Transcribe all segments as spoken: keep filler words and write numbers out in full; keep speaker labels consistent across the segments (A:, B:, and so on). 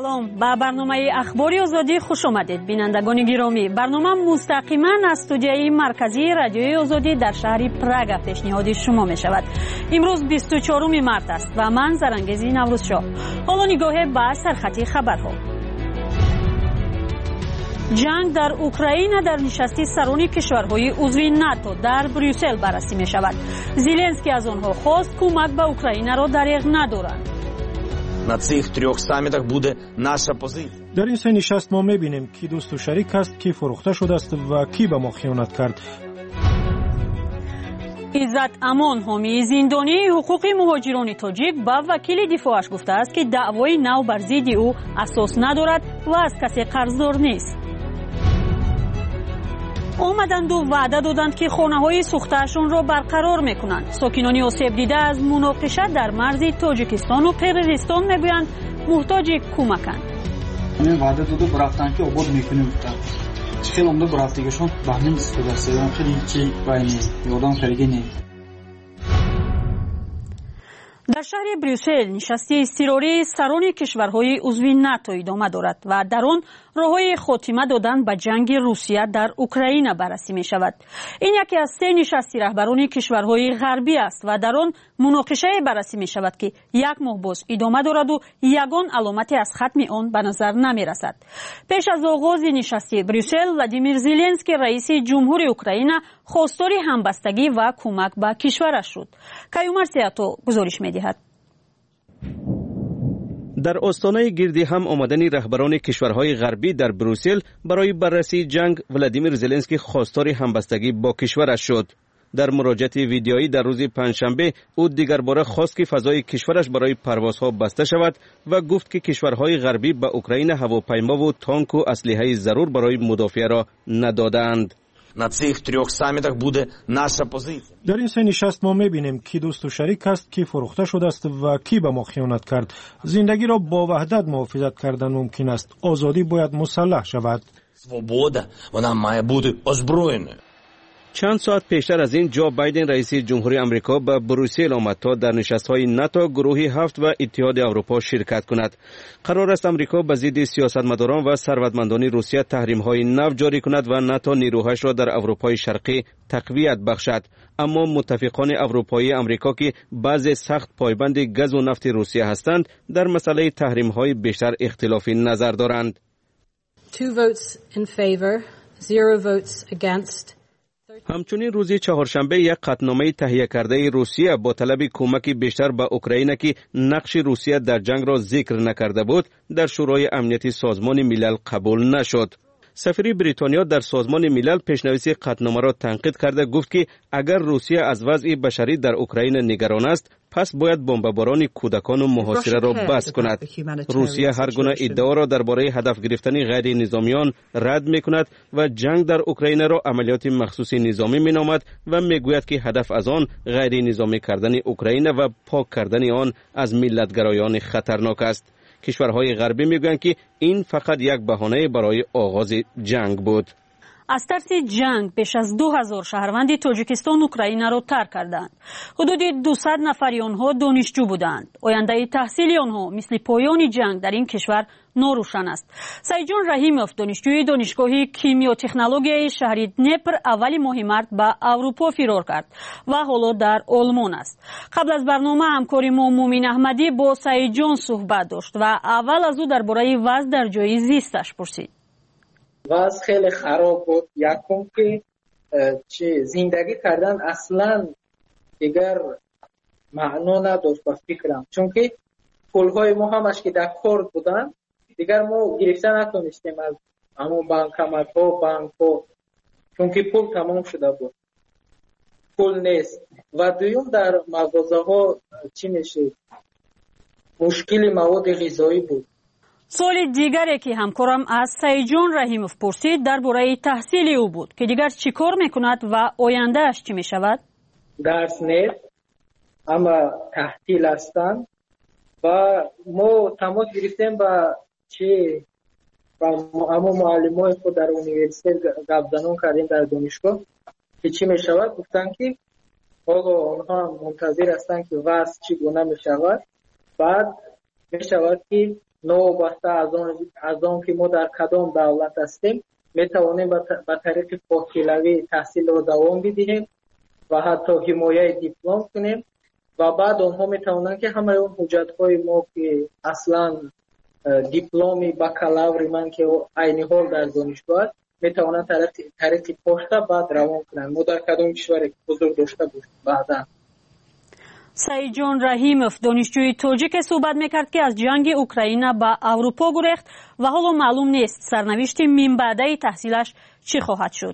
A: سلام، به برنامه اخباری آزادی خوش آمدید بینندگان گرامی. برنامه مستقیما از استودیوی مرکزی رادیوی آزادی در شهر پراگ پیشنهاد شما می شود. امروز بیست و چهارم مارس است و من زرنگزی نوروزشاه. حالا نگاه به سرخط خبرها. جنگ در اوکراین در نشست سران کشورهای عضو ناتو در بریوسل بررسی می شود. زلنسکی از آنها خواست کمک به اوکراین را دریغ ندارند.
B: На цих трьох самітах буде наша позиція.
C: در این سه نشست ما می‌بینیم کی دوست و شریک است، کی فروخته شده است و کی به ما خیانت کرد.
A: عزت امان حامی زندانی حقوق مهاجران تاجیک با وکیل دفاعش گفته است که دعوای نو بر ضد او اساس ندارد و از کسی قرضدار نیست. آمدند و وعده دادند که خانه‌های سوخته‌شان را برقرار می‌کنند. ساکنان آسیب دیده از مناقشه در مرز تاجیکستان و قرقیزستان می‌گویند محتاج کمکند.
D: من وعده داده برفتن که آباد می‌کنیم. خیلی عمده برفتگیشون بهمن استفاده است. خیلی چی باینی یادم خریگی
A: در شهر بریوسل نشستی اضطراری سران کشورهای عضو ناتو ادامه دارد و در آن راههای خاتمه دادن به جنگ روسیه در اوکراین بررسی می شود. این یکی از سه نشستی رهبران کشورهای غربی است و در آن مناقشه بررسی می شود که یک ماه باز ادامه دارد و یگان علامتی از ختم آن به نظر نمی رسد. پیش از آغاز نشستی بریوسل، ولادیمیر زلنسکی رئیس جمهوری اوکراین خواستار همبستگی و کمک به کشورش شد. کیومر سیاتو گزارش می دهد.
E: در آستانه گردی هم آمدن رهبران کشورهای غربی در بروسل برای بررسی جنگ، ولادیمیر زلنسکی خواستار همبستگی با کشورش شد. در مراجعه ویدیویی در روز پنجشنبه او دیگر باره خواست که فضای کشورش برای پروازها بسته شود و گفت که کشورهای غربی به اوکراین هواپیما و تانک و اسلحه ضرور برای مدافع را ندادند.
B: На цих трьох самітах буде наша позиція.
C: در این سه نشست ما می‌بینیم کی دوست و شریک است، کی فروخته شده است و کی به ما خیانت کرد. زندگی را با وحدت محافظت کردن ممکن است. آزادی باید مسلح شود.
B: Свобода, вона має бути озброєною.
E: چند ساعت پیشتر از این جو بایدن رئیس جمهوری آمریکا به بروسل آمد تا در نشست‌های ناتو، گروه هفت و اتحاد اروپا شرکت کند. قرار است آمریکا به ضد سیاستمداران و ثروتمندان روسیه تحریم‌های نو جاری کند و ناتو نیروهایش را در اروپای شرقی تقویت بخشد. اما متفقان اروپایی آمریکا که بعضی سخت پایبند گاز و نفت روسیه هستند، در مسئله تحریم‌های بیشتر اختلاف نظر دارند.
F: Two votes in favor, zero votes against.
E: همچنین روز چهارشنبه یک قطعنامه تهیه کرده روسیه با طلب کمک بیشتر به اوکراین که نقش روسیه در جنگ را ذکر نکرده بود در شورای امنیت سازمان ملل قبول نشد. سفیر بریتانیا در سازمان ملل پیشنویس قطعنامه را تنقید کرده گفت که اگر روسیه از وضع بشری در اوکراین نگران است، پس باید بمباران کودکان و محاصره را بس کند. روسیه هر گونه ادعا را درباره هدف گرفتن غیر نظامیان رد می کند و جنگ در اوکراین را عملیات مخصوص نظامی می نامد و می گوید که هدف از آن غیر نظامی کردن اوکراین و پاک کردن آن از ملتگرایان خطرناک است. کشورهای غربی میگویند که این فقط یک بهانه برای آغاز جنگ بود.
A: از ترس جنگ بیش از دو هزار شهروند تاجیکستان اوکراین را ترک کردند. حدود دویست نفر آنها دانشجو بودند. آینده تحصیل آنها مثل پایان جنگ در این کشور ناروشن است. سعیدجان رحیموف دانشجوی دانشگاه کیمیاتکنولوژی شهر دنیپر اول ماه مارس به اروپا فرار کرد و حالا در آلمان است. قبل از برنامه همکار ما مومین احمدی با سعیدجان صحبت داشت و اول از او درباره وضع در جای زیستش پرسید.
G: وضع خیلی خراب بود. یکم که چه زندگی کردن اصلا دیگر معنا نداشت به فکرم، چون که پولهای ما همش که در کار بودن دیگر ما گرفته نتونستیم از همون بانکمت ها بانک ها، چون که پول تمام شده بود، پول نیست. و دویم در مغازه ها چی میشه، مشکل مواد غذایی بود.
A: سوال دیگری که همکارم از سعیدجان رحیموف پرسید درباره تحصیل او بود که دیگر چی کار میکند و آینده اش چی میشود؟
G: درس نیست، اما تحصیل هستند و ما تماس گرفتیم با چی با اما معلمای خود در اونیورسیته گپ زنون کردیم در دانشگاه که چی میشود. گفتن که آقا اونها منتظر هستند که وضع چی گونه میشود، بعد میشود که نوبسته از آن از آن که ما در کدام دولت هستیم میتوانیم به طریق فاصله‌ای تحصیل را دوام بدهیم و حتی حمایت دیپلم کنیم و بعد آنها میتوانند که همه اون حجت‌های ما که اصلا دیپلمی بکالوری من که عین حال در دانشگاه است میتوانند طریق پشته بعد روان کنند. ما در کدام کشوری بزرگ داشته باشیم. بعدا
A: سعیدجان رحیمов دانشجوی توجیک صحبت میکرد که از جنگ اوکراین به اروپا گریخت و حالا معلوم نیست سرنوشت من بعده تحصیلش چی خواهد شد.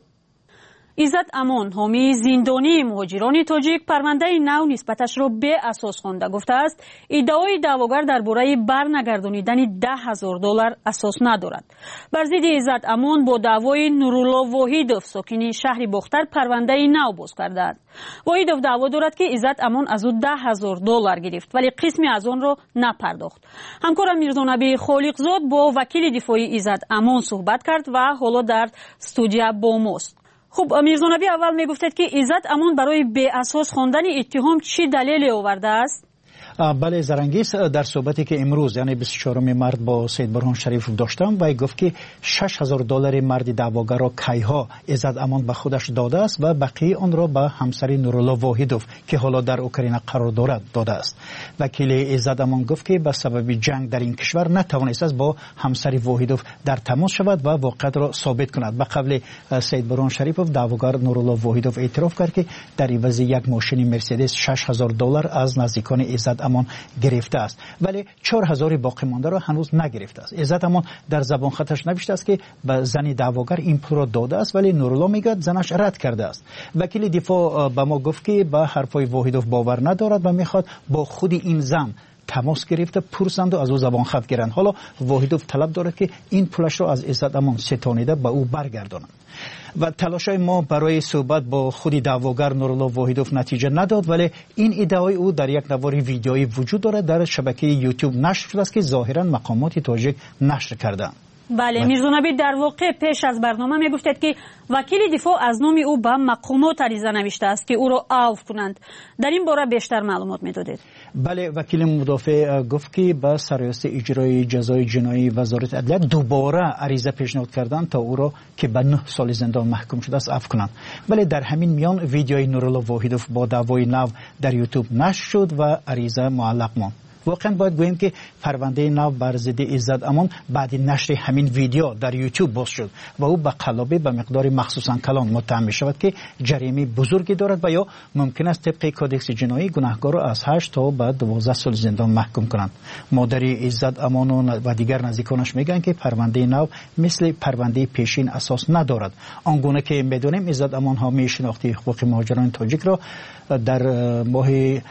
A: عزت امان حامی زندانی مهاجران تاجیک پرونده نو نسبتش را به اساس خوانده. گفته است ادعای دعواگر درباره برنگردانیدن ده هزار دلار اساس ندارد. بر ضد عزت امان با دعوای نورالله واحدوف ساکن شهر باختر پرونده نو باز کردند. واحدوف دعوا دارد که عزت امان از او ده هزار دلار گرفت ولی قسمی از آن را نپرداخت. همکارم میرزانبی خالقزاد با وکیل دفاعی عزت امان صحبت کرد و حالا در استودیو با ماست. خب میرزانبی اول میگفتید که عزت امان برای به اساس خواندن اتهام چی دلیلی آورده است؟
H: بله زرنگیس، در صحبتی که امروز یعنی بیست و چهارم مارس با سید برهان شریف داشتم و گفت که شش هزار دلار مرد دعواگر را کیها عزت امان به خودش داده است و بقیه آن را به همسر نورالله واحدوف که حالا در اوکراین قرار دارد داده است. وکیل عزت امان گفت که به سبب جنگ در این کشور نتوانست است با همسر واحدوف در تماس شود و واقعیت را ثابت کند. به قول سید برهان شریف دعواگر نورالله واحدوف اعتراف کرد که در عوض یک ماشین مرسدس شش هزار دلار از نزدیکان عزت امان گرفته است ولی چهار هزار باقی مانده را هنوز نگرفته است. عزت امان در زبان خطش نوشته است که به زن دعواگر این پول را داده است ولی نورالله میگه زنش رد کرده است. وکیل دفاع به ما گفت که به حرفای واحدوف باور ندارد و میخواد با خود این زن تماس گرفته پرسند و از او زبان خط گیرند. حالا واحدوف طلب دارد که این پولش را از عزت امان ستانیده به او برگردانند. و تلاشای ما برای صحبت با خودی دعواگر نورالله واحدوف نتیجه نداد ولی این ادعای او در یک نواری ویدیویی وجود دارد در شبکه یوتیوب نشر شده است که ظاهرا مقامات تاجیک نشر کردند.
A: بله میرزانبی در واقع پیش از برنامه میگفتید که وکیل دفاع از نام او به مقامات عریضه نوشته است که او را عفو کنند. در این باره بیشتر معلومات میدادید؟
H: بله وکیل مدافع گفت که با سرایست اجرای جزای جنایی وزارت عدلیه دوباره عریضه پیشنهاد کردند تا او را که به نه سال زندان محکوم شده است عفو کنند. ولی در همین میان ویدیوی نورالله واحدوف با دعوای نو در یوتیوب نشر شد و عریضه معلق ماند. واقعا باید گوییم که پرونده نو بر ضد عزت امان بعد نشر همین ویدیو در یوتیوب باز شد و او به قلابه به مقدار مخصوصا کلان متهم می شود که جریمه بزرگی دارد و یا ممکن است طبق کادکس جنایی گناهکار را از هشت تا به دوازده سال زندان محکوم کنند. مادر عزت امان و دیگر نزدیکانش میگن که پرونده نو مثل پرونده پیشین اساس ندارد. آنگونه که میدونیم عزت امان حامی شناختی حقوق مهاجران تاجیک را در ماه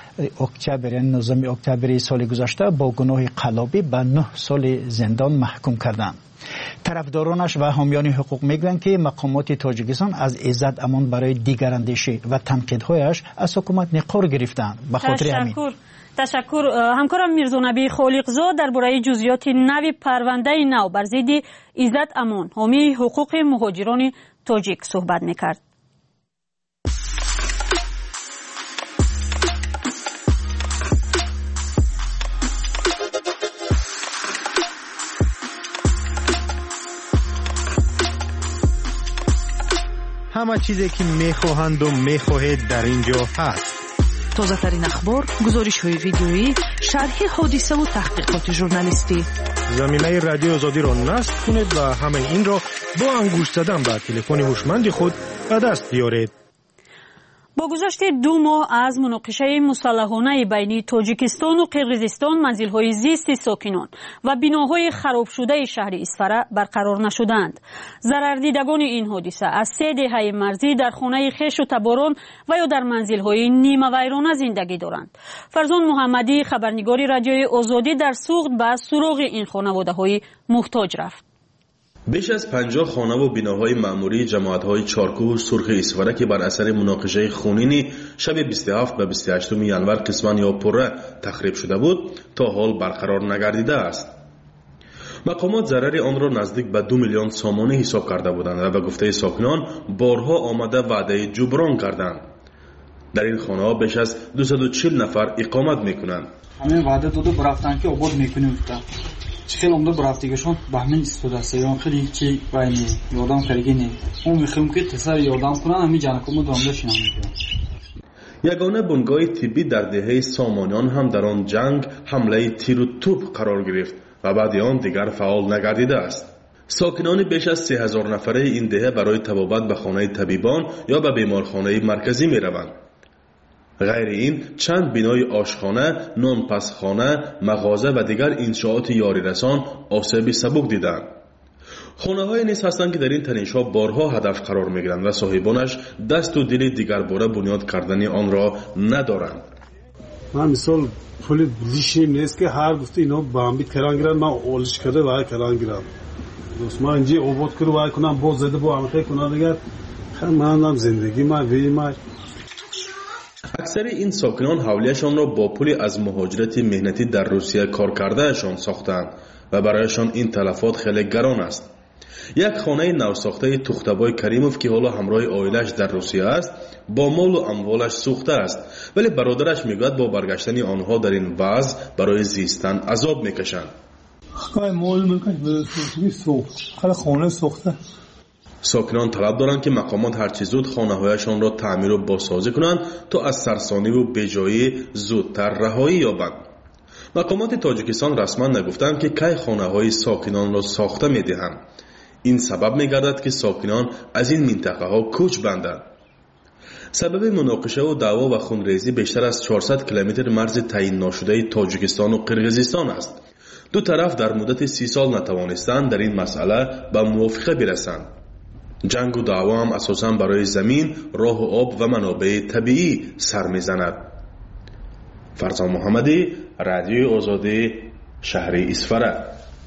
H: اکتبر یعنی نوزدهم اکتبر سال گذشته با گناه قلابی به نه سال زندان محکوم کردند. طرفدارانش و حامیان حقوق میگویند که مقامات تاجیکستان از عزت امان برای دیگر اندیشه و تنقیدهایش از حکومت نقار گرفتند. به خاطر همین
A: تشکر. همکارم میرزانبی خالقزاد درباره جزئیات نوی پرونده نو بر ضد عزت امان حامی حقوق مهاجران تاجیک صحبت میکرد.
C: همه چیزی که میخواهند و میخواهید در اینجا هست.
I: تازه ترین اخبار، گزارش های ویدیویی، شرح حادثه و تحقیقات ژورنالیستی.
C: زمینه رادیو آزادی را نصب کنید و همه این را با انگشت زدن به تلفن هوشمند خود به دست بیارید.
A: با گذشت دو ماه از مناقشه مسلحانه بین تاجیکستان و قرقیزستان منزل‌های زیست ساکنان و بناهای خراب شده شهر اسفره برقرار نشدند. ضرردیدگان این حادثه از سه دهه مرزی در خانه خش و تباران و یا در منزل‌های نیمه ویرانه زندگی دارند. فرزان محمدی خبرنگار رادیوی آزادی در سوخت به سراغ این خانواده‌های محتاج رفت.
J: بیش از پنجاه خانه و بناهای معموری جماعت‌های چارکوه سرخ اسفره که بر اثر مناقشه خونینی شب بیست و هفت و بیست و هشت ینور قسماً یا پره تخریب شده بود تا حال برقرار نگردیده است. مقامات ضرر آن را نزدیک به دو میلیون سامانه حساب کرده بودند و به گفته ساکنان بارها آمده وعده جبران کردند. در این خانه ها بیش از دویست و چهل نفر اقامت میکنند.
D: همین وعده داده برفتن که آباد میکنیم. خیلی عمده برفتگیشون به همین استفاده است. یا خیلی چی باینی یادم کردی نه. اون میخوام که تسر یادم کنن همین جنکومو دامدش نمیشه.
J: یگانه بنگاه طبی در دهه سامانیان هم در آن جنگ حمله تیر و توپ قرار گرفت و بعد آن دیگر فعال نگردیده است. ساکنان بیش از سه هزار نفره این دهه برای طبابت به خانه طبیبان یا به بیمارخانه مرکزی می روند. غیر این چند بینای آشخانه، نانپسخانه، مغازه و دیگر انشاءات یاری رسان آسیب سبک دیدند. خانه های نیز هستند که در این تنش ها بارها هدف قرار می گیرند و صاحبانش دست و دل دیگر باره بنیاد کردن آن را ندارند.
K: من مثال پول دیشیم نیست که هر گفته اینا با هم بیت کران گیرن، من اولش کرده و کران گیرم. دوست من اینجا عبود کرو و کنم باز زده با همه کنم دیگر من هم زندگی من وی من.
J: اکثر این ساکنان حولیشان را با پولی از مهاجرت مهنتی در روسیه کار کردهشان ساختند و برایشان این تلفات خیلی گران است. یک خانه نوساخته تختبای کریموف که حالا همراه عائله‌اش در روسیه است با مال و اموالش سوخته است، ولی برادرش میگوید با برگشتن آنها در این وضع برای زیستن عذاب میکشند.
L: مال ملکش سوخت، خیلی خانه سوخته.
J: ساکنان طلب دارند که مقامات هرچی زود خانه‌هایشان را تعمیر و بازسازی کنند تا از سرسانی و بیجایی زودتر رهایی یابند. مقامات تاجیکستان رسما نگفتند که کی خانه‌های ساکنان را ساخته می‌دهند. این سبب می‌گردد که ساکنان از این منطقه‌ها کوچ بندند. سبب مناقشه و دعوا و خونریزی بیشتر از چهارصد کیلومتر مرز تعیین ناشده تاجیکستان و قرقیزستان است. دو طرف در مدت سی سال نتوانستند در این مسئله به موافقه برسند. جنگ و دعوا هم اساساً برای زمین، راه و آب و منابع طبیعی سر می‌زند. فرزان محمدی، رادیوی آزادی، شهر اسفره.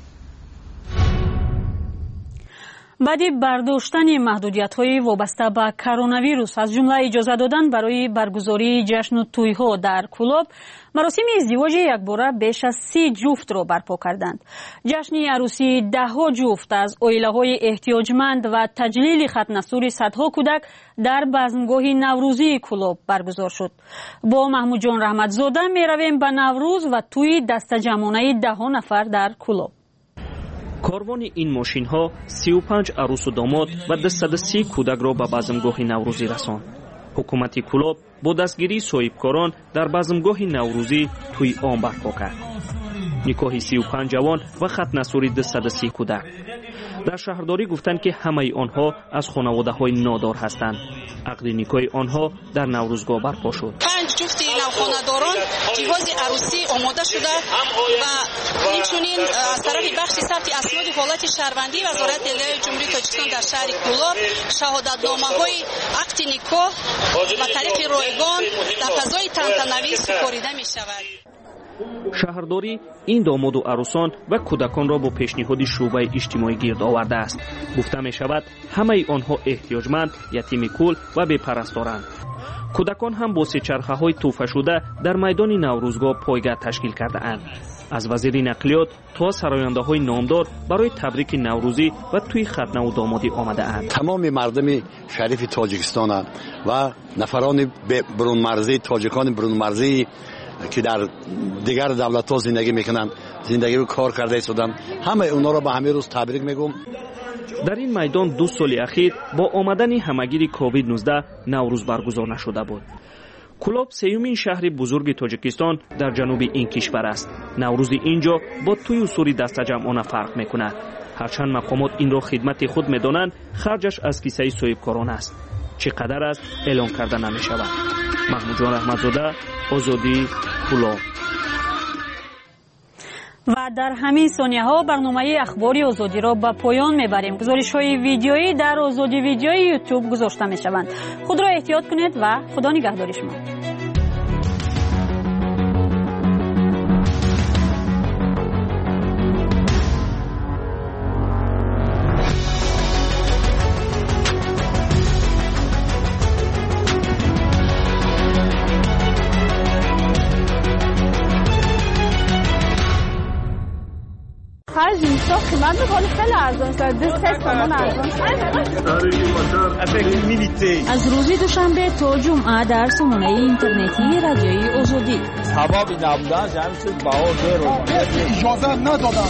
A: بعدی برداشتن محدودیت‌های وابسته به کرونا ویروس از جمله اجازه دادن برای برگزاری جشن و توی‌ها در کلوب، مراسم ازدواج یکباره بیش از سی جفت را برپا کردند. جشن عروسی ده‌ها جفت از عائله‌های احتیاجمند و تجلیل ختنه‌سوری صدها کودک در بزمگاه نوروزی کلوب برگزار شد. با محمود جان رحمتزاده می‌رویم به نوروز و توی دسته‌جمعانه ده نفر در کلوب.
M: کاروان این ماشین ها سی و پنج عروس و داماد و دویست و سی کودک را به بزمگاه نوروزی رساند. حکومت کلوب با دستگیری صاحبکاران در بزمگاه نوروزی توی آن برپا کرد. نکاح سی و پنج جوان و ختنه‌سوری دویست و سی کودک. در شهرداری گفتند که همه آنها از خانواده های نادار هستند. عقد نکاح آنها در نوروزگاه برپا شد.
N: پنج جفت نوخانه‌داران جهاز عروسی آماده شده و اینچنین از طرف بخش ثبت اسناد حالت شهروندی وزارت اعلیه جمهوری تاجیکستان در شهر کلوب شهادتنامه‌های عقد نکاح و طریق رایگان در فضای تنتنوی سپرده می‌شود.
M: شهرداری این داماد و عروسان و کودکان را با پیشنهاد شعبه اجتماعی گرد آورده است. گفته می شود همه آنها احتیاجمند، یتیم کول و بی‌پرستارند. کودکان هم با سه چرخه های توفه شده در میدان نوروزگاه پایگاه تشکیل کرده اند. از وزیر نقلیات تا سراینده های نامدار برای تبریک نوروزی و توی ختنه و دامادی آمده اند.
O: تمام مردم شریف تاجیکستان و نفران برون مرزی، تاجیکان برون مرزی که در دیگر دولت ها زندگی میکنند، زندگی رو کار کرده ایستادن، همه اونا را به همه روز تبریک میگم.
M: در این میدان دو سال اخیر با آمدن همگیر کووید نوزده نوروز برگزار نشده بود. کلوب سیومین شهر بزرگ تاجیکستان در جنوب این کشور است. نوروز اینجا با توی و سوری دسته جمعانه فرق میکند. هرچند مقامات این را خدمت خود میدانند، خرجش از کیسه صاحبکاران است. چقدر است اعلان کرده نمیشود. محمود جان رحمتزاده، آزادی، کلوب.
A: و در همین ثانیه ها برنامه اخباری آزادی را به پایان میبریم. گزارش های ویدیویی در آزادی ویدیوی یوتیوب گذاشته می شوند. خود را احتیاط کنید و خدا نگهدار شما.
P: هر جنسا قیمت میکنه خیلی ارزان است. دو سه تومن ارزان است.
A: از روز دوشنبه تا جمعه در سامانه اینترنتی رادیوی آزادی.
Q: هوا بی نبودن جمع شد باور رو
R: اجازه ندادن.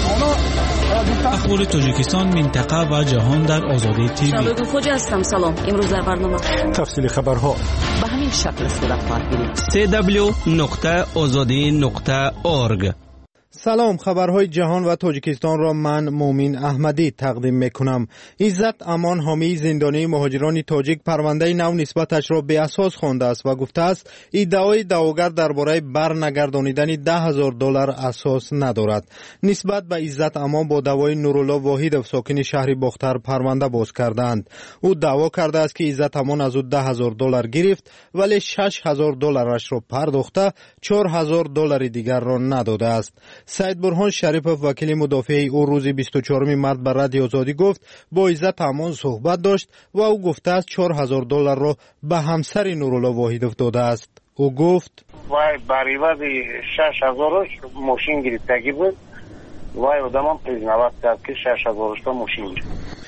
S: اخبار تاجیکستان، منطقه و جهان در آزادی تیوی.
T: شباب خوج هستم. سلام. امروز در برنامه
C: تفصیل خبرها
T: به همین شکل صورت خواهد گرفت.
E: سی دبلیو نقطه آزادی نقطه اورگ.
C: سلام، خبرهای جهان و تاجیکستان را من مومین احمدی تقدیم میکنم. عزت امان حامی زندانی مهاجران تاجیک پرونده نو نسبتش را به اساس خوانده است و گفته است ادعای دعواگر درباره برنگردانیدن ده هزار دلار اساس ندارد. نسبت به عزت امان با دعوای نورالله واحدов ساکن شهر باختر پرونده باز کردند. او دعوا کرده است که عزت امان از او ده هزار دلار گرفت ولی شش هزار دلارش را پرداخته، چهار هزار دلار دیگر را نداده است. سید برهان شریفov وکیل مدافع او روز بیست و چهارم مارس بر رادیو آزادی گفت با عزت امان صحبت داشت و او گفته است چهار هزار دلار را به همسر نورالله واحدov داده است. او گفت
U: وای بر عوض شش هزارش ماشین گرفتگی بود. وای آدمم پریزنوات کرد که شش هزارش تا ماشین گرفت.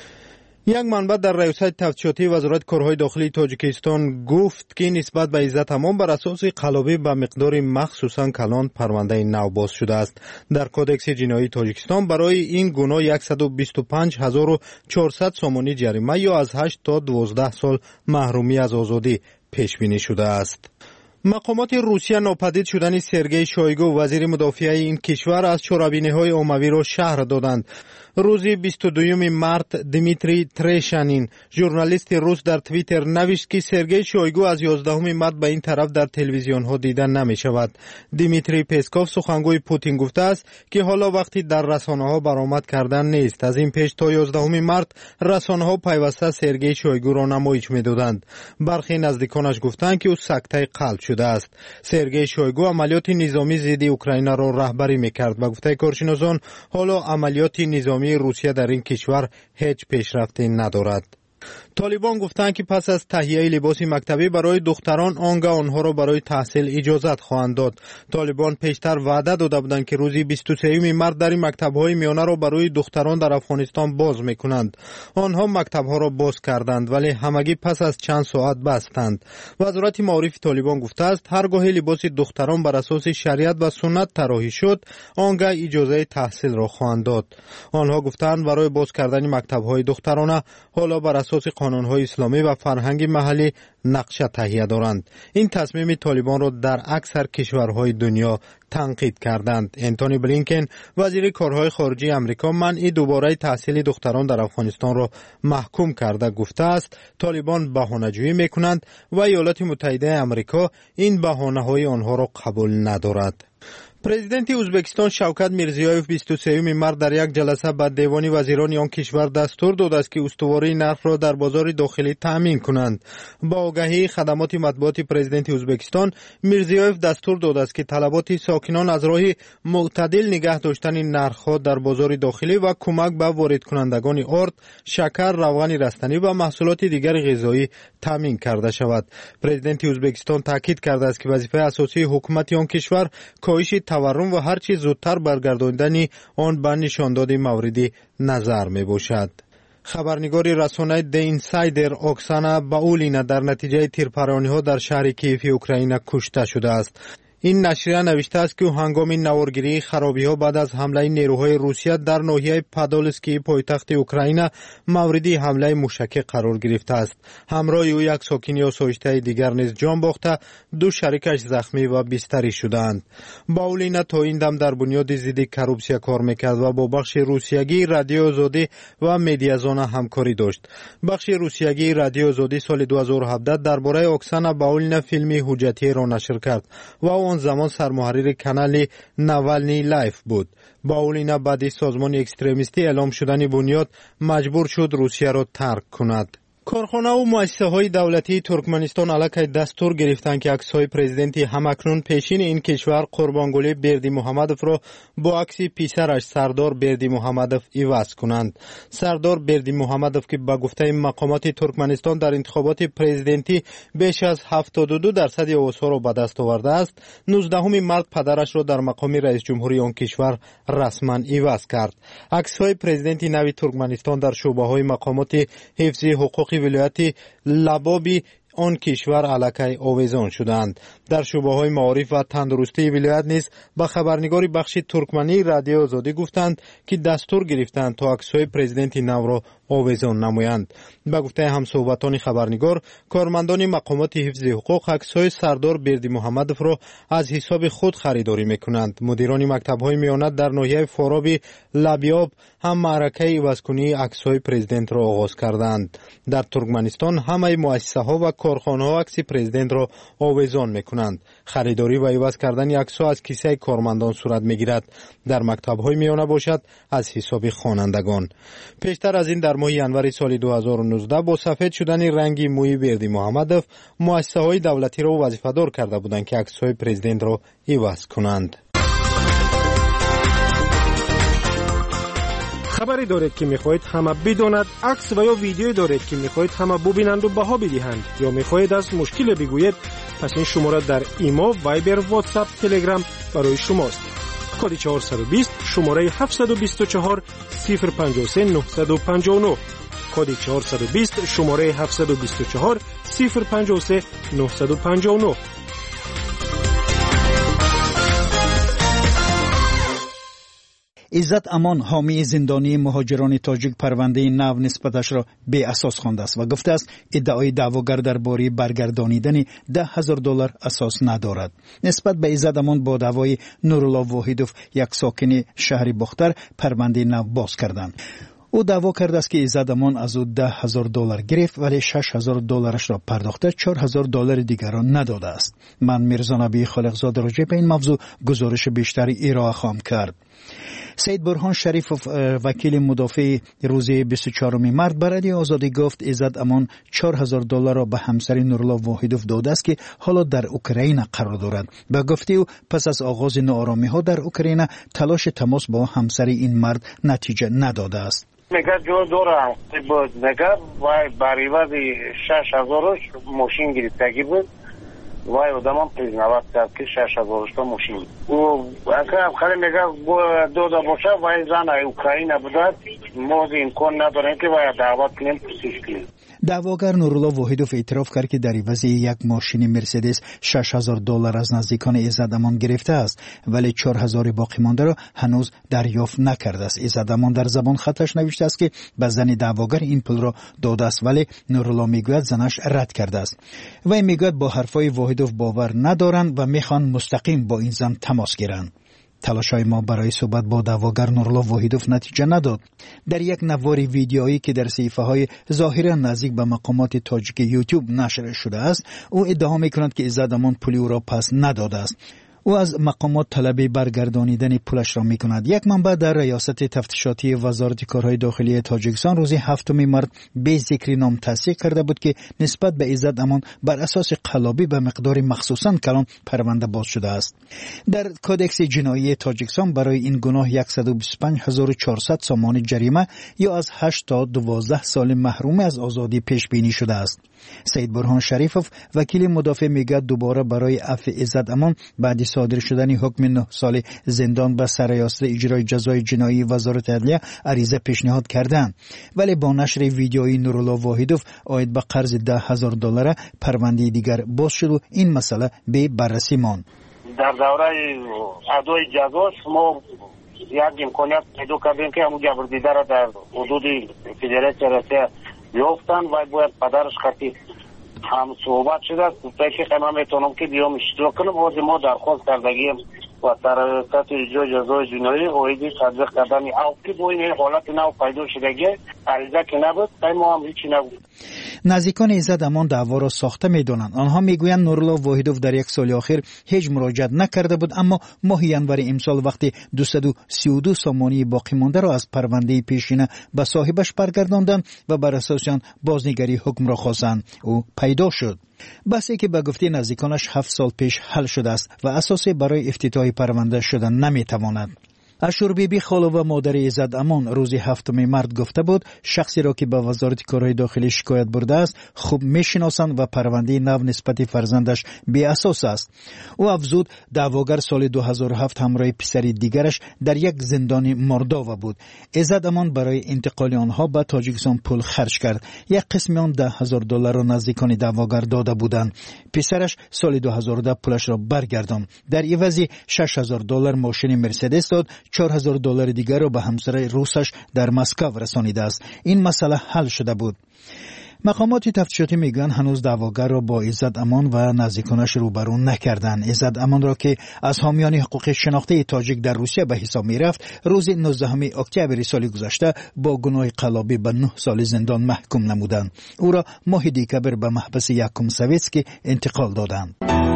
C: یک منبع در ریاست تفتیشاتی وزارت کارهای داخلی تاجیکستان گفت که نسبت به عزت امان بر اساس قلابی به مقدار مخصوصا کلان پرونده نو باز شده است. در کودکس جنایی تاجیکستان برای این گناه صد و بیست و پنج هزار و چهارصد سامانی جریمه یا از هشت تا دوازده سال محرومی از آزادی پیش بینی شده است. مقامات روسیه ناپدید شدن سرگئی شویگو وزیر مدافع این کشور از چهاربینی‌های عمومی را شرح دادند. روز بیست و دوم مارس دیمیتری ترشانین ژورنالیست روس در توییتر نوشت که سرگئی شویگو از یازدهم مارس به این طرف در تلویزیون ها دیده نمی شود. دیمیتری پسکوف سخنگوی پوتین گفته است که حالا وقتی در رسانه ها برآمد کردن نیست. از این پیش تا یازدهم مارس رسانه ها پیوسته سرگئی شویگو را نمایش میدادند. برخی نزدیکانش گفتند که او سکته قلب شده است. سرگئی شویگو عملیات نظامی ضد اوکراین را رهبری میکرد و گفته کارشناسان حالا عملیات نظامی روسیه در این کشور هیچ پیشرفتی ندارد. طالبان گفتند که پس از تهیه لباس مکتبی برای دختران آنگاه آنها را برای تحصیل اجازت خواهند داد. طالبان پیشتر وعده داده بودند که روز بیست و سوم مارس در مکتب‌های میانه را برای دختران در افغانستان باز می‌کنند. آنها مکتب‌ها را باز کردند ولی همگی پس از چند ساعت بستند. وزارت معارف طالبان گفته است هرگاه لباس دختران بر اساس شریعت و سنت طراحی شد آنگاه اجازه تحصیل را خواهند داد. آنها گفتند برای باز کردن مکتب‌های دخترانه حالا بر اساس قانون‌های اسلامی و فرهنگ محلی نقشه تهیه دارند. این تصمیم طالبان را در اکثر کشورهای دنیا تنقید کردند. انتونی بلینکن وزیر کارهای خارجه آمریکا منع دوباره تحصیل دختران در افغانستان را محکوم کرده گفته است طالبان بهانه‌جویی می‌کنند و ایالات متحده آمریکا این بهانه‌های آنها را قبول ندارد. پرزیدنت ازبکستان شوکت میرزیایف بیست و سوم مارس در یک جلسه به دیوان وزیران آن کشور دستور داده است که استواری نرخ را در بازار داخلی تامین کنند. با آگاهی خدمات مطبوعاتی پرزیدنت ازبکستان میرزیایف دستور داده است که طلبات ساکنان از راه معتدل نگه داشتن نرخ‌ها در بازار داخلی و کمک به وارد کنندگان آرد، شکر، روغن رستنی و محصولات دیگر غذایی تامین کرده شود. پرزیدنت ازبکستان تاکید کرده است که وظیفه اساسی حکومت آن کشور کاهش تورم و هر چیز زودتر برگرداندن آن به نشانداد موردی نظر می باشد. خبرنگار رسانه دی اینسایدر اوکسانا باولینا در نتیجه تیرپرانی ها در شهر کیف اوکراین کشته شده است. این نشریه نوشته است که هنگام نوارگیری خرابی ها بعد از حمله نیروهای روسیه در ناحیه پادولسکی پایتخت اوکراین موردی حمله موشکی قرار گرفته است. همراه او یک ساکن آسایشته دیگر نیز جان باخته، دو شریکش زخمی و بستری شدند. باولینا تا این دم در بنیاد ضد کروپسیا کار میکرد و با بخش روسیگی رادیو آزادی و مدیازون همکاری داشت. بخش روسیگی رادیو آزادی سال دو هزار و هفده درباره اوکسانا باولینا فیلمی حجتی را نشر کرد و آن زمان سرمحرر کانال ناوالنی لایف بود. باولینا بعد از سازمان اکستریمیستی اعلام شدن بنیاد مجبور شد روسیه را ترک کند. کارخانه و مؤسسه‌های دولتی ترکمنستان علیه دستور گرفتند که عکس‌های پرزیدنت همکنون پیشین این کشور قربانگلی بردی محمدوف را با عکس پسرش سردار بردی محمدوف عوض کنند. سردار بردی محمدوف که به گفته مقامات ترکمنستان در انتخابات پرزیدنتی بیش از هفتاد و دو درصد آوازها را به دست آورده است، نوزدهم مارس پدرش را در مقام رئیس جمهوری آن کشور رسما عوض کرد. عکس‌های پرزیدنت نوی ترکمنستان در شعبه‌های مقامات حفظ حقوق ولایت لبابی آن کشور علیه آویزان شدند. در شعبه‌های معارف و تندرستی ولایت نیز به خبرنگار بخش ترکمنی رادیو آزادی گفتند که دستور گرفتند تا عکس‌های پرزیدنت نو را آویزان نمایند. به گفته همصحبتان خبرنگار، کارمندان مقامات حفظ حقوق عکس‌های سردار بردی محمدوف را از حساب خود خریداری می‌کنند. مدیران مکتب‌های میانه در ناحیه فارابی لبیاب هم معرکه عوض‌کنی عکس‌های پرزیدنت را آغاز کردند. در ترکمنستان همه مؤسسه‌ها و کارخانه‌ها عکس پرزیدنت را آویزان می‌کنند. خریداری و عوض کردن عکس‌ها از کیسه کارمندان صورت می‌گیرد. در مکتب‌های میانه باشد از حساب خوانندگان. پیشتر از این در ماه ینور سال دو هزار و نوزده با سفید شدن رنگ موی بردی محمدوف مؤسسه‌های دولتی را وظیفه‌دار کرده بودند که عکس‌های پرزیدنت را عوض کنند.
B: خبری دارید که میخواهید همه بداند، عکس و یا ویدیویی دارید که میخواهید همه ببینند و بها بدهند، یا میخواهید از مشکل بگویید، پس این شماره در ایما، وایبر، واتساپ، تلگرام برای شماست. کد چهارصد و بیست شماره هفتصد و بیست و چهار صفر پنجاه و سه نهصد و پنجاه و نه. کد چهارصد و بیست شماره هفتصد و بیست و چهار صفر پنجاه و سه نهصد و پنجاه و نه.
H: عزت امان حامی زندانی مهاجران تاجیک پرونده نو نسبتش را بی اساس خوانده است و گفته است ادعای دعواگر درباره برگردانیدن ده هزار دلار اساس ندارد. نسبت به عزت امان با دعوای نورالله واحدوف یک ساکن شهر بختر پرونده نو باز کردند. او دعوا کرده است که عزت امان از او ده هزار دلار گرفت ولی شش هزار دلارش را پرداخته، چهار هزار دلار دیگر را نداده است. من میرزا نبی خالقزاده راجع به این موضوع گزارش بیشتری ارائه خواهم کرد. سید برهان شریف وکیل مدافع روز بیست و چهارم مارس بر رادیو آزادی گفت عزت امان چهار هزار دلار را به همسر نورالله واحدوف داده است که حالا در اوکراین قرار دارد. به گفته او پس از آغاز ناآرامی ها در اوکراین تلاش تماس با همسر این مرد نتیجه نداده است.
U: میگه جو دورم بود میگه وای باریواز شش هزارش ماشین گرفتگی بود وای آدمم признавать کرد که شش هزارش تا ماشین او اگر خیلی میگه دو دا باشه وای زن اوکراین بوده ما امکان نداریم که وای دعوت کنیم پرسش کنیم.
H: دعواگر نورالله واحدوف اعتراف کرد که در عوض یک ماشین مرسدس شش هزار دلار از نزدیکان عزت امان گرفته است ولی چهار هزار باقی مانده را هنوز دریافت نکرده است. عزت امان در زبان خطش نوشته است که به زن دعواگر این پول را داده است ولی نورالله میگوید زنش رد کرده است. و میگوید با حرفای واحدوف باور ندارند و میخوان مستقیم با این زن تماس گیرند. تلاشای ما برای صحبت با دعواگر نورالله واحدوف نتیجه نداد. در یک نوار ویدیویی که در صفحه های ظاهرا نزدیک به مقامات تاجیک یوتیوب نشر شده است، او ادعا میکند که عزت امان پول او را پس نداده است. او از مقامات طلب برگردانیدن پولش را میکند. یک منبع در ریاست تفتیشاتی وزارت کارهای داخلی تاجیکستان روز هفتم مارس به ذکر نام تصدیق کرده بود که نسبت به عزت امان بر اساس قلابی به مقدار مخصوصا کلان پرونده باز شده است. در کودکس جنایی تاجیکستان برای این گناه صد و بیست و پنج هزار و چهارصد سامان جریمه یا از هشت تا دوازده سال محروم از آزادی پیش بینی شده است. سید برهان شریفوف وکیل مدافع میگه دوباره برای عفو عزت امان بعد صادر شدن حکم نه سال زندان به سرریاست اجرای جزای جنایی وزارت عدلیه عریضه پیشنهاد کردند ولی با نشر ویدیوی نورالله واحدوف عاید به قرض ده هزار دلار پرونده دیگر باز شد و این مسئله به بررسی ماند.
U: در دوره ادای جزاش ما یک امکانیت پیدا کردیم که همون جبردیده را در حدود فدراسیون روسیه یافتن و باید پدرش خطی هم صحبت شده است که من میتونم که بیام اشتراک کنم و ما درخواست کردگیم و طرف اجرای جزای جنایی اویدی تطبیق کردن اوکی با این حالت نو پیدا شدگی عریضه که نبود ما هم هیچی نبود.
H: نزدیکان ایزد امان دعوا را ساخته می‌دانند. آنها میگویند نورالله واحدوف در یک سال اخیر هیچ مراجعت نکرده بود، اما ماه ینور امسال وقتی دویست و سی و دو سامانی باقی مانده را از پرونده پیشینه به صاحبش برگرداندند و بر اساس آن بازنگری حکم را خواستند، او پیدا شد. بحثی که به گفته نزدیکانش هفت سال پیش حل شده است و اساسی برای افتتاح پرونده شدن نمیتواند. اشور بیبی خاله و مادر ایزد امان روز هفتم مارس گفته بود شخصی را که به وزارت کارهای داخلی شکایت برده است خوب میشناسند و پرونده نو نسبت فرزندش بی اساس است. او افزود دعواگر سال دو هزار و هفت همراه پسری دیگرش در یک زندان مرداوا بود. ایزد امان برای انتقال آنها به تاجیکستان پول خرج کرد. یک قسم آن ده هزار دلار را نزدیکان دعواگر داده بودند. پسرش سال دو هزار و ده پولش را برگرداند. در عوضی شش هزار دلار ماشین مرسدس داد. چهار هزار دلار دیگر را به همسر روسش در مسکو رسانیده است. این مسئله حل شده بود. مقامات تفتیشاتی میگویند هنوز دعواگر را با ایزد امان و نزدیکانش روبرو نکردند. ایزد امان را که از حامیان حقوق شناخته تاجیک در روسیه به حساب میرفت روز نوزدهم اکتبر سال گذشته با گناه قلابی به نه سال زندان محکوم نمودند. او را ماه دکبر به محبس یکم سویتسکی انتقال دادند.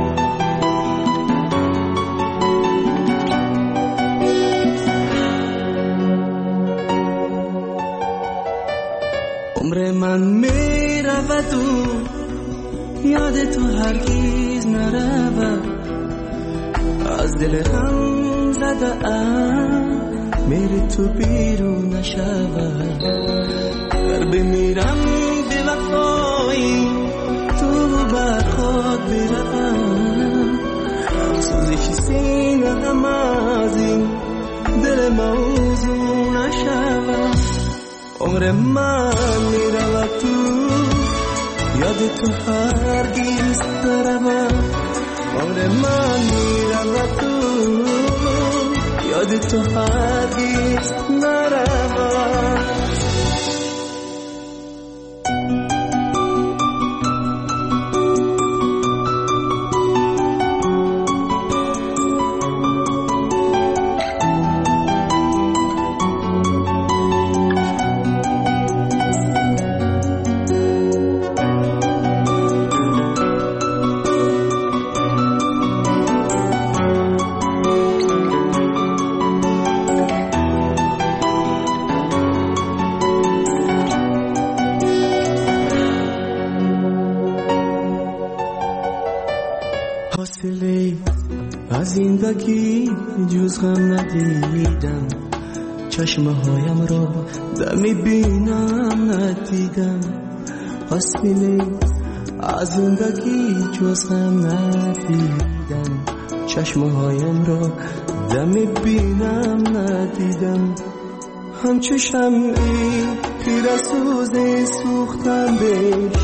F: عمر من می رود و یاد تو هرگیز نرود، از دل هم زده ام میری تو بیرون نشود. گر بمیرم بی وفایی تو بر خود بروم، سوزش سینه هم از این دل موضوع نشود. عمر من میرود تو یاد تو هرگیز نرود. عمر من میرود تو یاد تو هرگیز نرود. از زندگی جز غم ندیدم، چشمه هایم را دمی بینم ندیدم. حاصله از زندگی جز غم ندیدم، چشمه هایم را دمی بینم ندیدم. همچو شمعی پیر سوز سوختم بهش،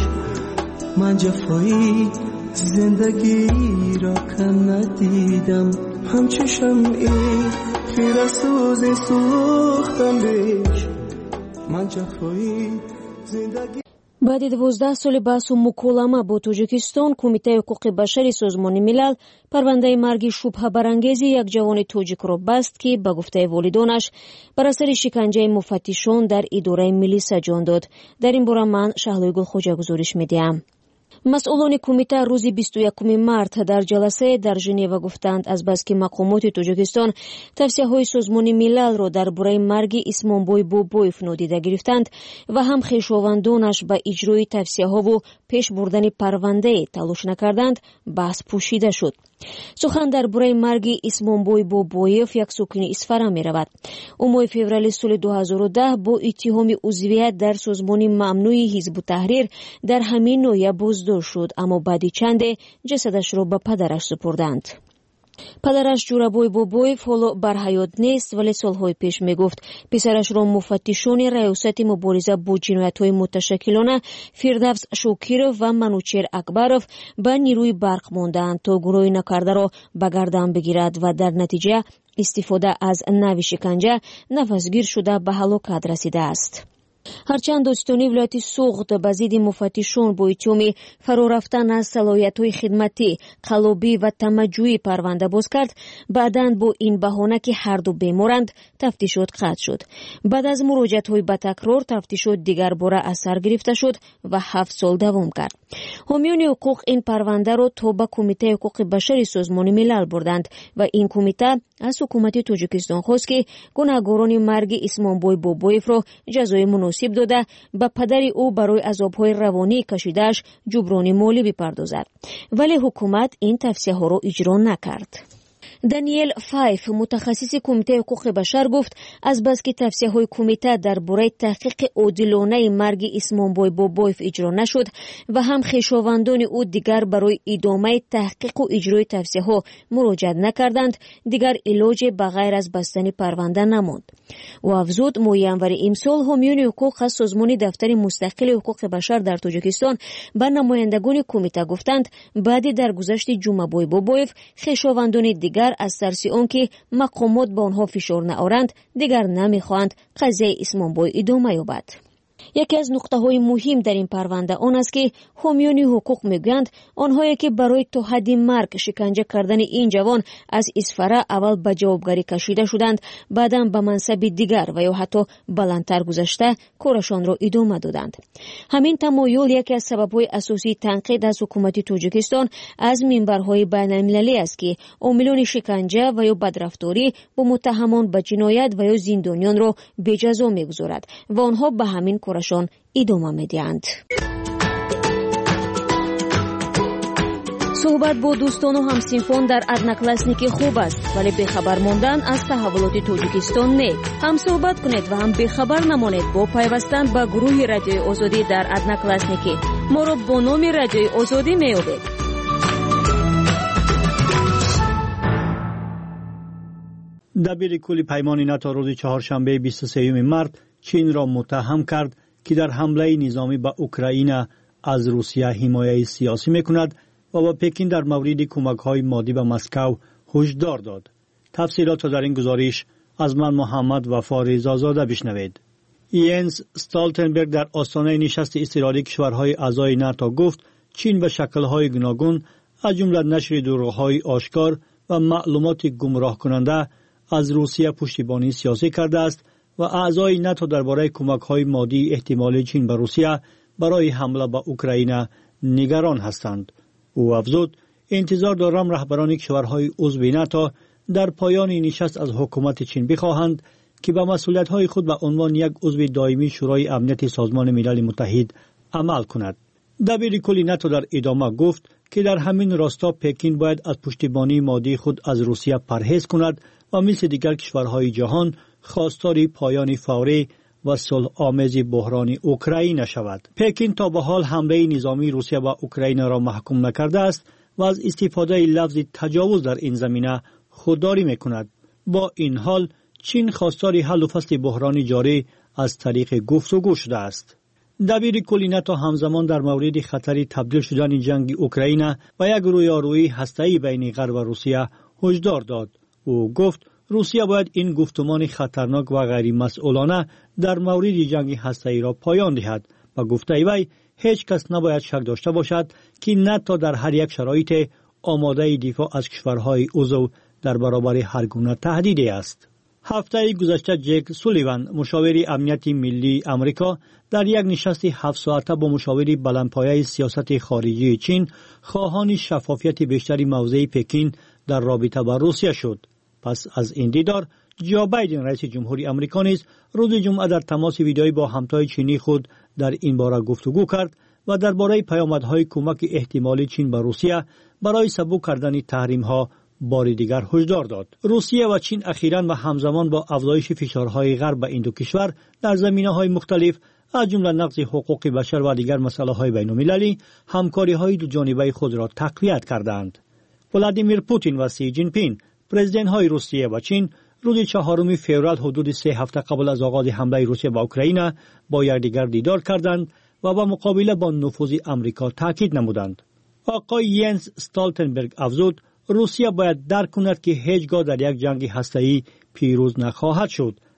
F: من جفایی زندگی را کم ندیدم. همچو شمعی پیر سوز سوختم بهش، من جفایی زندگی.
V: баъди дувоздаҳ соли баҳсу муколама бо Тоҷикистон, Кумитаи ҳуқуқи башари Созмони милал парвандаи марги шубҳабарангези як ҷавони тоҷикро баст, ки ба гуфтаи волидонаш бар асари шиканҷаи муфаттишон дар идораи милиса ҷон дод. дар ин бора ман Шаҳлои Гулхоҷа гузориш медиҳам. масъулони кумита рӯзи бисту якуми март дар ҷаласае дар Женева гуфтанд азбаски мақомоти Тоҷикистон тавсияҳои Созмони милалро дар бораи марги Исмонбой Бобоев нодида гирифтанд ва ҳам хешовандонаш ба иҷрои тавсияҳову пеш бурдани парвандае талош накарданд, баҳс пӯшида шуд. сухан дар бораи марги Исмонбой Бобоев, як сокини Исфара меравад. ӯ моҳи феврали соли ду ҳазору даҳ бо иттиҳоми узвият дар созмони мамнӯи Ҳизбу Таҳрир дар ҳамин ноҳия боздошт шуд, аммо баъди чанде ҷасадашро ба падараш супурданд. падараш Ҷурабой Бобоев ҳоло бар ҳаёт нест, вале солҳои пеш мегуфт писарашро муфаттишони раёсати мубориза бо ҷиноятҳои муташаккилона Фирдавс Шокиров ва Манучер Акбаров ба нирӯи барқ мондаанд, то гуноҳи накардаро ба гардан бигирад ва дар натиҷа истифода аз нави шиканҷа нафасгир шуда ба ҳалокат расидааст. هرچند دادستانی ولایت سوغد به ضد مفتشان با اتهام فرو رفتن از صلاحیت‌های خدمتی، قلابی و تمجویی پرونده باز کرد، بعداً با این بهانه که هر دو بیمارند تفتیشات قطع شد. بعد از مراجعت‌های به تکرار تفتیشات دیگر باره از سر گرفته شد و هفت سال دوام کرد. حامیان حقوق این پرونده را تا به کمیته حقوق بشر سازمان ملل بردند و این کمیته از حکومت تاجیکستان خواست که گناهکاران مرگ اسمانبای بابایف را جزای مناسب داده به پدر او برای عذاب‌های روانی کشیده‌اش جبران مالی بپردازد، ولی حکومت این توصیه‌ها را اجرا نکرد. دانیل فایف متخصص کمیته حقوق بشر گفت از بس که توصیه‌های کمیته درباره تحقیق عادلانه مرگ اسمانبای بابایف اجرا نشد و هم خویشاوندان او دیگر برای ادامه تحقیق و اجرای توصیه‌ها مراجعت نکردند، دیگر علاج بغیر از بستن پرونده نماند. و افزود ماه ینور امسال حامیان حقوق از سازمان دفتر مستقل حقوق بشر در تاجیکستان به نمایندگان کمیته گفتند بعد درگذشت جمعه‌بای بابایف خویشاوندان دیگر از ترس آنکه مقامات به آنها فشار نآورند دیگر نمیخواهند قضیه اسمانبای ادامه یابد. یکی از نقطه های مهم در این پرونده آن است که حامیان حقوق میگویند آنهایی که برای تا حد مرگ شکنجه کردن این جوان از اسفره اول به جوابگری کشیده شدند، بعدا به منصب دیگر و یا حتی بلندتر گذشته کارشان را ادامه دادند. همین تمایل یکی از سبب‌های اساسی تنقید از حکومت تاجیکستان از منبرهای بین‌المللی است که عاملان شکنجه و یا بدرفتاری با متهمان به جنایت و یا زندانیان را به جزا میگذارد و آنها به همین کارشان ادامه میدهند. صحبت با دوستان و همسنفان در ادناکلاسنیکی خوب است، ولی بخبر ماندن از تحولات تاجیکستان نه. هم صحبت کنید و هم بخبر نمانید با پیوستن به گروه رادیوی آزادی در ادناکلاسنیکی. ما را با نام رادیوی آزادی میابید.
H: دبیر کل پیمان ناتو روز چهارشنبه بیست و سوم مارس چین را متهم کرد که در حمله نظامی به اوکراین از روسیه حمایت سیاسی میکند و با پکین در مورد کمک‌های مادی به مسکو هشدار داد. تفصیلات را در این گزارش از من محمد وفا رضازاده بشنوید. ینس استالتنبرگ در آستانه نشست اضطراری کشورهای اعضای ناتو گفت چین به شکل‌های گوناگون از جمله نشر دروغ‌های آشکار و معلومات گمراه کننده از روسیه پشتیبانی سیاسی کرده است و اعضای ناتو درباره کمک‌های مادی احتمال چین به روسیه برای حمله به اوکراین نگران هستند. او افزود انتظار دارم رهبران کشورهای عضو ناتو در پایان نشست از حکومت چین بخواهند که به مسئولیت‌های خود به عنوان یک عضو دائمی شورای امنیت سازمان ملل متحد عمل کند. دبیر کل ناتو در ادامه گفت که در همین راستا پکین باید از پشتیبانی مادی خود از روسیه پرهیز کند و مثل دیگر کشورهای جهان خواستار پایان فوری و صلح آمیز بحران اوکراین شود. پکین تا به حال حمله نظامی روسیه به اوکراین را محکوم نکرده است و از استفاده لفظ تجاوز در این زمینه خودداری میکند. با این حال چین خواستار حل و فصل بحران جاری از طریق گفتگو شده است. دبیر کل ناتو همزمان در مورد خطر تبدیل شدن جنگ اوکراین و یک رویارویی هسته‌ای بین غرب و روسیه هشدار داد. او گفت روسیه باید این گفتمان خطرناک و غیر مسئولانه در مورد جنگ هسته‌ای را پایان دهد و گفته وی هیچ کس نباید شک داشته باشد که ناتو در هر یک شرایط آماده دفاع از کشورهای عضو در برابر هر گونه تهدیدی است. هفته گذشته جک سولیوان مشاور امنیت ملی آمریکا در یک نشست هفت ساعته با مشاور بلندپایه سیاست خارجی چین خواهان شفافیت بیشتری موضع پکین در رابطه با روسیه شد. پس از این دیدار جو بایدن رئیس جمهوری آمریکا نیز روز جمعه در تماس ویدئویی با همتای چینی خود در این باره گفتگو کرد و درباره پیامدهای کمک احتمالی چین به روسیه برای سبک کردن تحریم‌ها بار دیگر هشدار داد. روسیه و چین اخیراً و همزمان با افزایش فشارهای غرب به این دو کشور در زمینه‌های مختلف از جمله نقض حقوق بشر و دیگر مسائل بین‌المللی همکاری‌های دو جانبه خود را تقویت کردند. ولادیمیر پوتین و سی جین پینگ پرزیدنت های روسیه و چین روز چهارم فوریه حدود سه هفته قبل از آغاز حمله روسیه به اوکراین با یکدیگر دیدار کردند و با مقابله با نفوذ آمریکا تاکید نمودند. آقای ینس استالتنبرگ افزود روسیه باید درک کند که هیچگاه در یک جنگ هسته‌ای پیروز نخواهد شد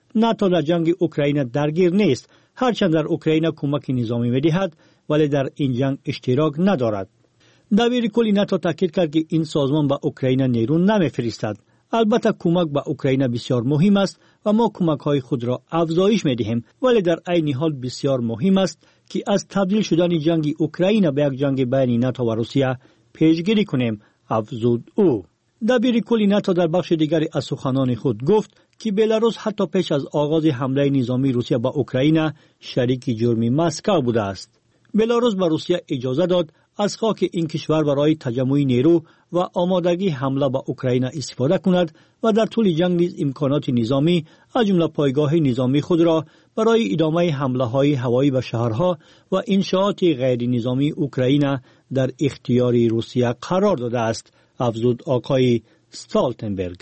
H: ناتو در جنگ اوکراین درگیر نیست، هرچند در اوکراین کمک نظامی می‌دهد ولی در این جنگ اشتراک ندارد. دبیر کل ناتو تاکید کرد که این سازمان به اوکراین نیرو نمی‌فرستد. البته کمک به اوکراین بسیار مهم است و ما کمک‌های خود را افزایش می‌دهیم، ولی در عین حال بسیار مهم است که از تبدیل شدن جنگ اوکراین به یک جنگ بین ناتو و روسیه پیشگیری کنیم، افزود او. دبیر کل ناتو در بخش دیگری از سخنان خود گفت که بلاروس حتی پیش از آغاز حمله نظامی روسیه به اوکراین شریک جرم مسکو بوده است. بلاروس به روسیه اجازه داد از خاک این کشور برای تجمع نیرو و آمادگی حمله به اوکراین استفاده کند و در طول جنگ نیز امکانات نظامی از جمله پایگاه نظامی خود را برای ادامه حمله‌های هوایی به شهرها و انشاءات غیر نظامی اوکراین در اختیار روسیه قرار داده است، افزود آقای استالتنبرگ.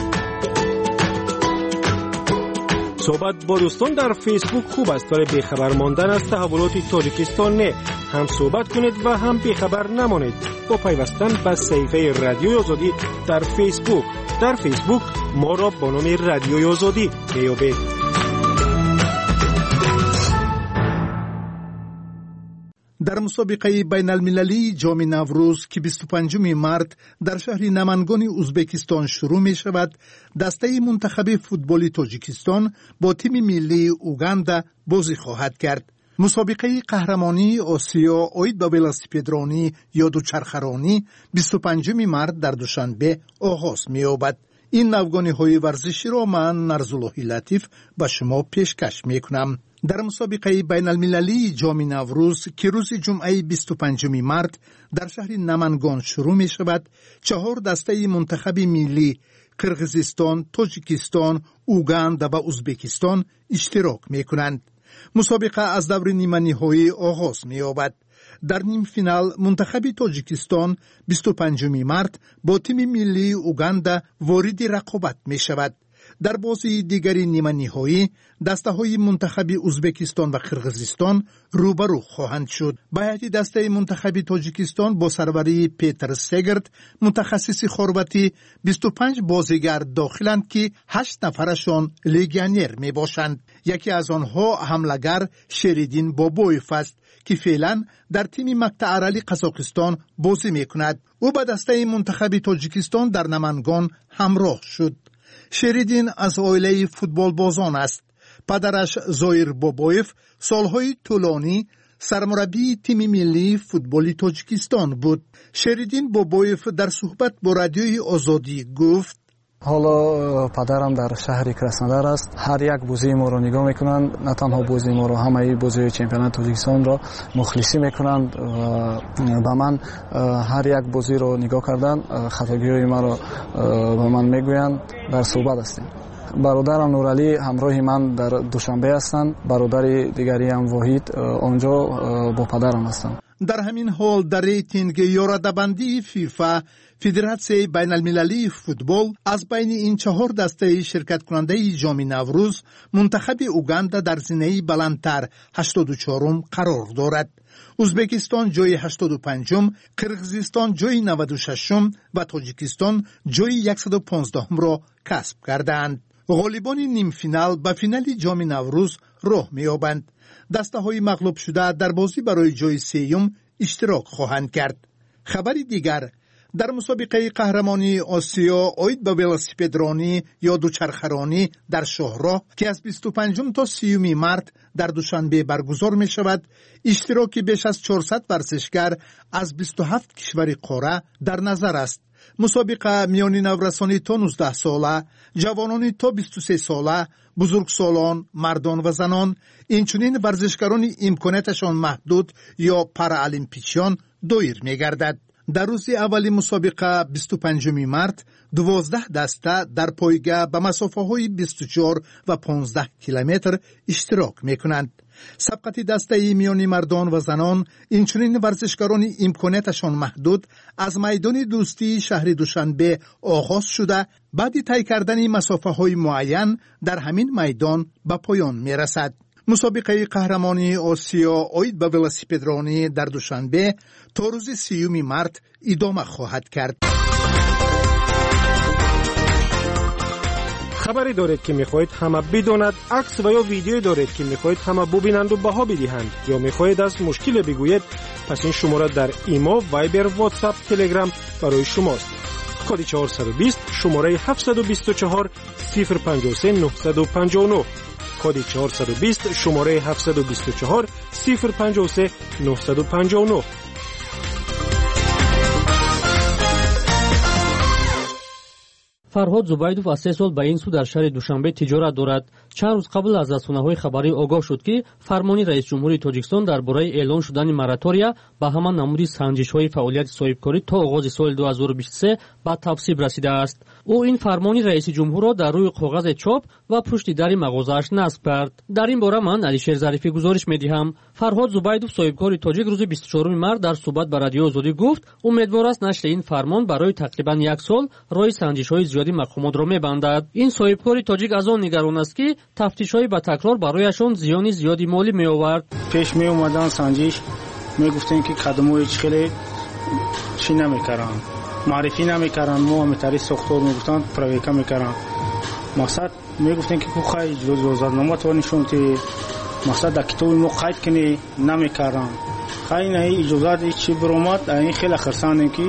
B: صحبت با دوستان در فیسبوک خوب است، ولی بیخبر ماندن از تحولات تاجیکستان نه. هم صحبت کنید و هم بیخبر نمانید با پیوستن به صفحه رادیوی آزادی در فیسبوک. در فیسبوک ما را با نام رادیوی آزادی میابید.
G: در مسابقه بین المللی جام نوروز که بیست و پنجم مارس در شهر نمنگان ازبکستان شروع می شود، دسته منتخب فوتبال تاجیکستان با تیم ملی اوگاندا بازی خواهد کرد. مسابقه قهرمانی آسیا اوید با ولاسیپدرانی یا دوچرخرانی بیست و پنجم مارس در دوشنبه آغاز می یابد. این نوگانی‌های ورزشی را من نرزاللهی لطیف به شما پیشکش می کنم. در مسابقه بین المللی جام نوروز که روز جمعه بیست و پنجم مارس در شهر نمنگان شروع می شود، چهار دسته منتخب ملی قرقیزستان، تاجیکستان، اوگاندا و ازبکستان اشتراک می کنند. مسابقه از دور نیمه نهایی آغاز می یابد. در نیم فینال منتخب تاجیکستان بیست و پنجم مارس با تیم ملی اوگاندا وارد رقابت می شود. در بازی دیگری نیمه نهایی دسته‌های منتخب ازبکستان و قرقیزستان روبرو خواهند شد. باید دسته منتخب تاجیکستان با سروری پیتر سگرد متخصص خرواتی بیست و پنج بازیگر داخلند که هشت نفرشان لیگیونر می باشند. یکی از آنها حمله‌گر شریدین بابویف است که فعلا در تیم مقطع ارالی قزاقستان بازی می کند. او با دسته منتخب تاجیکستان در نمنگان همراه شد. شریدین از عائله فوتبال بازان است. پدرش زایر بابویف سالهای طولانی سرمربی تیم ملی فوتبال تاجیکستان بود. شریدین بابویف در صحبت با رادیوی آزادی گفت:
I: حالا پدرم در شهر کراسنودار است. هر یک بازی ما رو نگاه میکنند، نه تنها بازی ما رو، همه بازی چمپیونات تاجیکستان را مخلصی میکنند و به من هر یک بازی رو نگاه کردن خطاگیری ما رو به من میگویند. در صحبت هستیم. برادرم نورعلی همراه من در دوشنبه هستند. برادر دیگری هم واحد آنجا با پدرم هستند.
G: در همین حال در ریتینگ یا رده‌بندی فیفا فدراسیون بین المللی فوتبال از بین این چهار دسته شرکت کننده جام نوروز منتخب اوگاندا در زینه بلندتر هشتاد و چهارم قرار دارد. ازبکستان جای هشتاد و پنجم، قرقیزستان جای نود و ششم و تاجیکستان جای صد و پانزده را کسب کردند. غالبان نیم فینال به فینال جام نوروز راه می‌یابند. دسته‌های مغلوب شده در بازی برای جای سوم اشتراک خواهند کرد. خبری دیگر در مسابقه قهرمانی آسیا اوید با ولاسیپدرانی یا دوچرخرانی در شاهراه که از بیست و پنجم تا سیوم مارس در دوشنبه برگزار می شود، اشتراک بیش از چهارصد ورزشگر از بیست و هفت کشور قاره در نظر است. مسابقه میان نورسانی تا نوزده ساله، جوانانی تا بیست و سه ساله، بزرگسالان، مردان و زنان، اینچنین ورزشکاران امکاناتشان محدود یا پارالیمپیچیان دایر می گردد. در روز اولی مسابقه بیست و پنجم مارس دوازده دسته در پایگاه به مسافه های بیست و چهار و پانزده کیلومتر اشتراک می کنند. سبقت دسته میان مردان و زنان، اینچنین ورزشکاران امکاناتشان محدود، از میدان دوستی شهر دوشنبه آغاز شده بعد طی کردن مسافه های معین در همین میدان به پایان می رسد. مسابقه قهرمانی آسیا اوید با ولاسیپدرانی در دوشنبه تا روز سیوم مارس ادامه خواهد کرد.
B: خبری دارید که میخواهید همه بداند، عکس و یا ویدیویی دارید که میخواهید همه ببینند و بها بدهند، یا میخواهید از مشکل بگویید، پس این شماره در ایمو، وایبر، واتساپ، تلگرام برای شماست. کد چهارصد و بیست شماره هفتصد و بیست و چهار صفر پنجاه و سه نهصد و پنجاه و نه. کد چهارصد و بیست شماره هفتصد و بیست و چهار صفر پنجاه و سه نهصد و پنجاه و نه.
D: фарҳод зубайдов аз се сол ба ин су дар шаҳри душанбе тиҷорат дорад. чанд рӯз қабл аз расонаҳои хабарӣ огоҳ шуд ки фармони раисҷумҳури тоҷикистон дар бораи эълон шудани моратория ба ҳама намуди санҷишҳои фаъолияти соҳибкорӣ то оғози соли ду ҳазору бисту се ба тавсиб расидааст. ӯ ин фармони раиси ҷумҳурро дар рӯи коғазе чоп ва пушти дари мағозааш насб кард. дар ин бора ман алишер зарифӣ гузориш медиҳам. фарҳод зубайдов соҳибкори тоҷик рӯзи бисту чорум март дар суҳбат ба радиои озодӣ гуфт умедвор аст нашри ин фармон барои тақрибан як сол роҳи санҷишҳои зиёди мақомотро мебандад. ин соҳибкори тоҷик аз он нигарон аст ки тафтишҳои ба такрор барояшон зиёни зиёди молӣ меовард.
K: пеш меомадан санҷиш мегуфтем ки қадамҳои чӣ хеле чӣ намекарданд, маърифӣ намекарданд, мо ҳамитари сохтор мегуфтанд проверка мекарданд. мақсад мегуфтем ки хай иҷозатнома то нишон ки мақсад дар китоби мо қайд кини намекарданд. хай ин иҷозати чӣ биромад, ин хеле хирсандем ки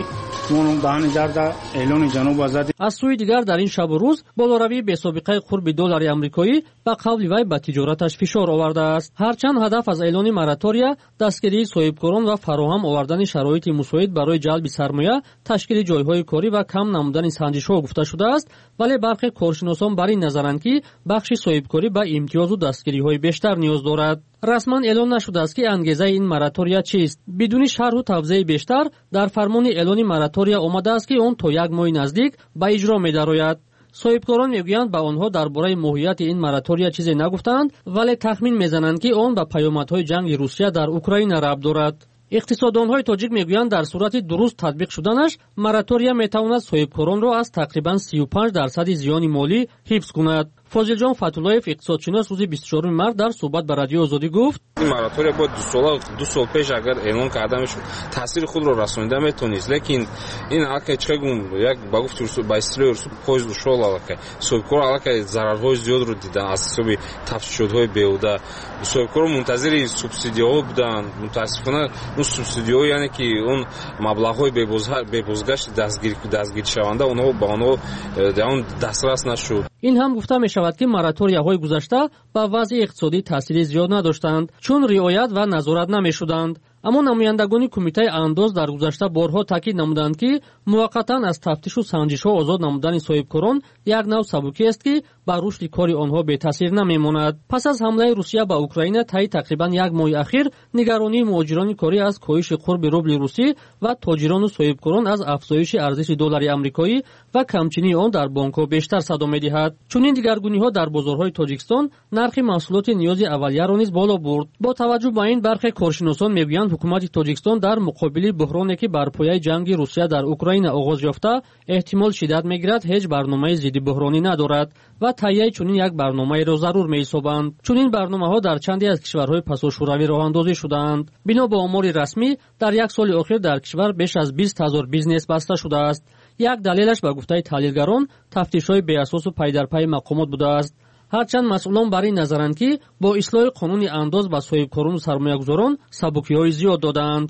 K: аз сӯи дигар дар ин шабу рӯз болоравии бесобиқаи қурби доллари амрикоӣ ба қавли вай ба тиҷораташ фишор овардааст. ҳарчанд ҳадаф аз эълони моратория дастгирии соҳибкорон ва фароҳам овардани шароити мусоид барои ҷалби сармоя, ташкили ҷойҳои корӣ ва кам намудани санҷишҳо гуфта шудааст, вале бархе коршиносон бар ин назаранд ки бахши соҳибкорӣ ба имтиёзу дастгириҳои бештар ниёз дорад. расман эълон нашудааст ки ангезаи ин моратория чист. бидуни шарҳу тавзеҳи бештар дар фармони эълони моратория омадааст ки он то як моҳи наздик ба иҷро медарояд. соҳибкорон мегӯянд ба онҳо дар бораи моҳияти ин моратория чизе нагуфтаанд, вале тахмин мезананд ки он ба паёмадҳои ҷанги Русия дар Украина рабт дорад. иқтисоддонҳои тоҷик мегӯянд дар сурати дуруст татбиқ шуданаш моратория метавонад соҳибкоронро аз тақрибан сию панҷ дарсади зиёни молӣ ҳифз кунад. фозилҷон фатуллоев иқтисодшинос рӯзи бисту чорум март дар суҳбат ба радиои озодӣ гуфт
W: ин моратория бо дусола ду сол пеш агар эълон карда мешуд таъсири худро расонида метавонист, лекин ин аллакай чихагум як ба гуфти ба истилоҳи русу поезд ушол аллакай соҳибкор аллакай зарарҳои зиёдро дидан аз ҳисоби тафтишотҳои беҳуда. соҳибкорон мунтазири субсидияҳо буданд. мутаассифона он субсидияҳо яъне ки он маблағҳои бебозгашти дастгиршаванда онҳо ба онҳо он дастрас нашуд.
D: ин ҳам гуфта мешавад ки мораторияҳои гузашта ба вазъи иқтисодӣ таъсири зиёд надоштанд, чун риоят ва назорат намешуданд. аммо намояндагони кумитаи андоз дар гузашта борҳо таъкид намуданд ки муваққатан аз тафтишу санҷишҳо озод намудани соҳибкорон як нав сабукиест ки ба рушди кори онҳо бетаъсир намемонад. пас аз ҳамлаи Русия ба Украина таи тақрибан як моҳи ахир нигаронии муҳоҷирони корӣ аз коҳиши қурби рубли русӣ ва тоҷирону соҳибкорон аз афзоиши арзиши доллари амрикоӣ ва камчинии он дар бонкҳо бештар садо медиҳад. чунин дигаргуниҳо дар бозорҳои Тоҷикистон нархи маҳсулоти ниёзи аввалияро низ боло бурд. бо таваҷҷӯҳ ба ин бархе коршиносон мегӯянд ҳукумати Тоҷикистон дар муқобили буҳроне ки бар пояи ҷанги Русия дар Украина оғоз ёфта эҳтимол шиддат мегирад, ҳеҷ барномаи зидди буҳронӣ надорад ва таҳияи чунин як барномаеро зарур меҳисобанд. чунин барномаҳо дар чанде аз кишварҳои пасошӯравӣ роҳандозӣ шудаанд. бино ба омори расмӣ дар як соли охир дар кишвар беш аз бист ҳазор бизнес баста шудааст. як далелаш ба гуфтаи таҳлилгарон тафтишҳои беасосу пайдарпайи мақомот будааст. ҳарчанд масъулон бар ин назаранд ки бо ислоҳи қонуни андоз ба соҳибкорону сармоягузорон сабукиҳои зиёд доданд.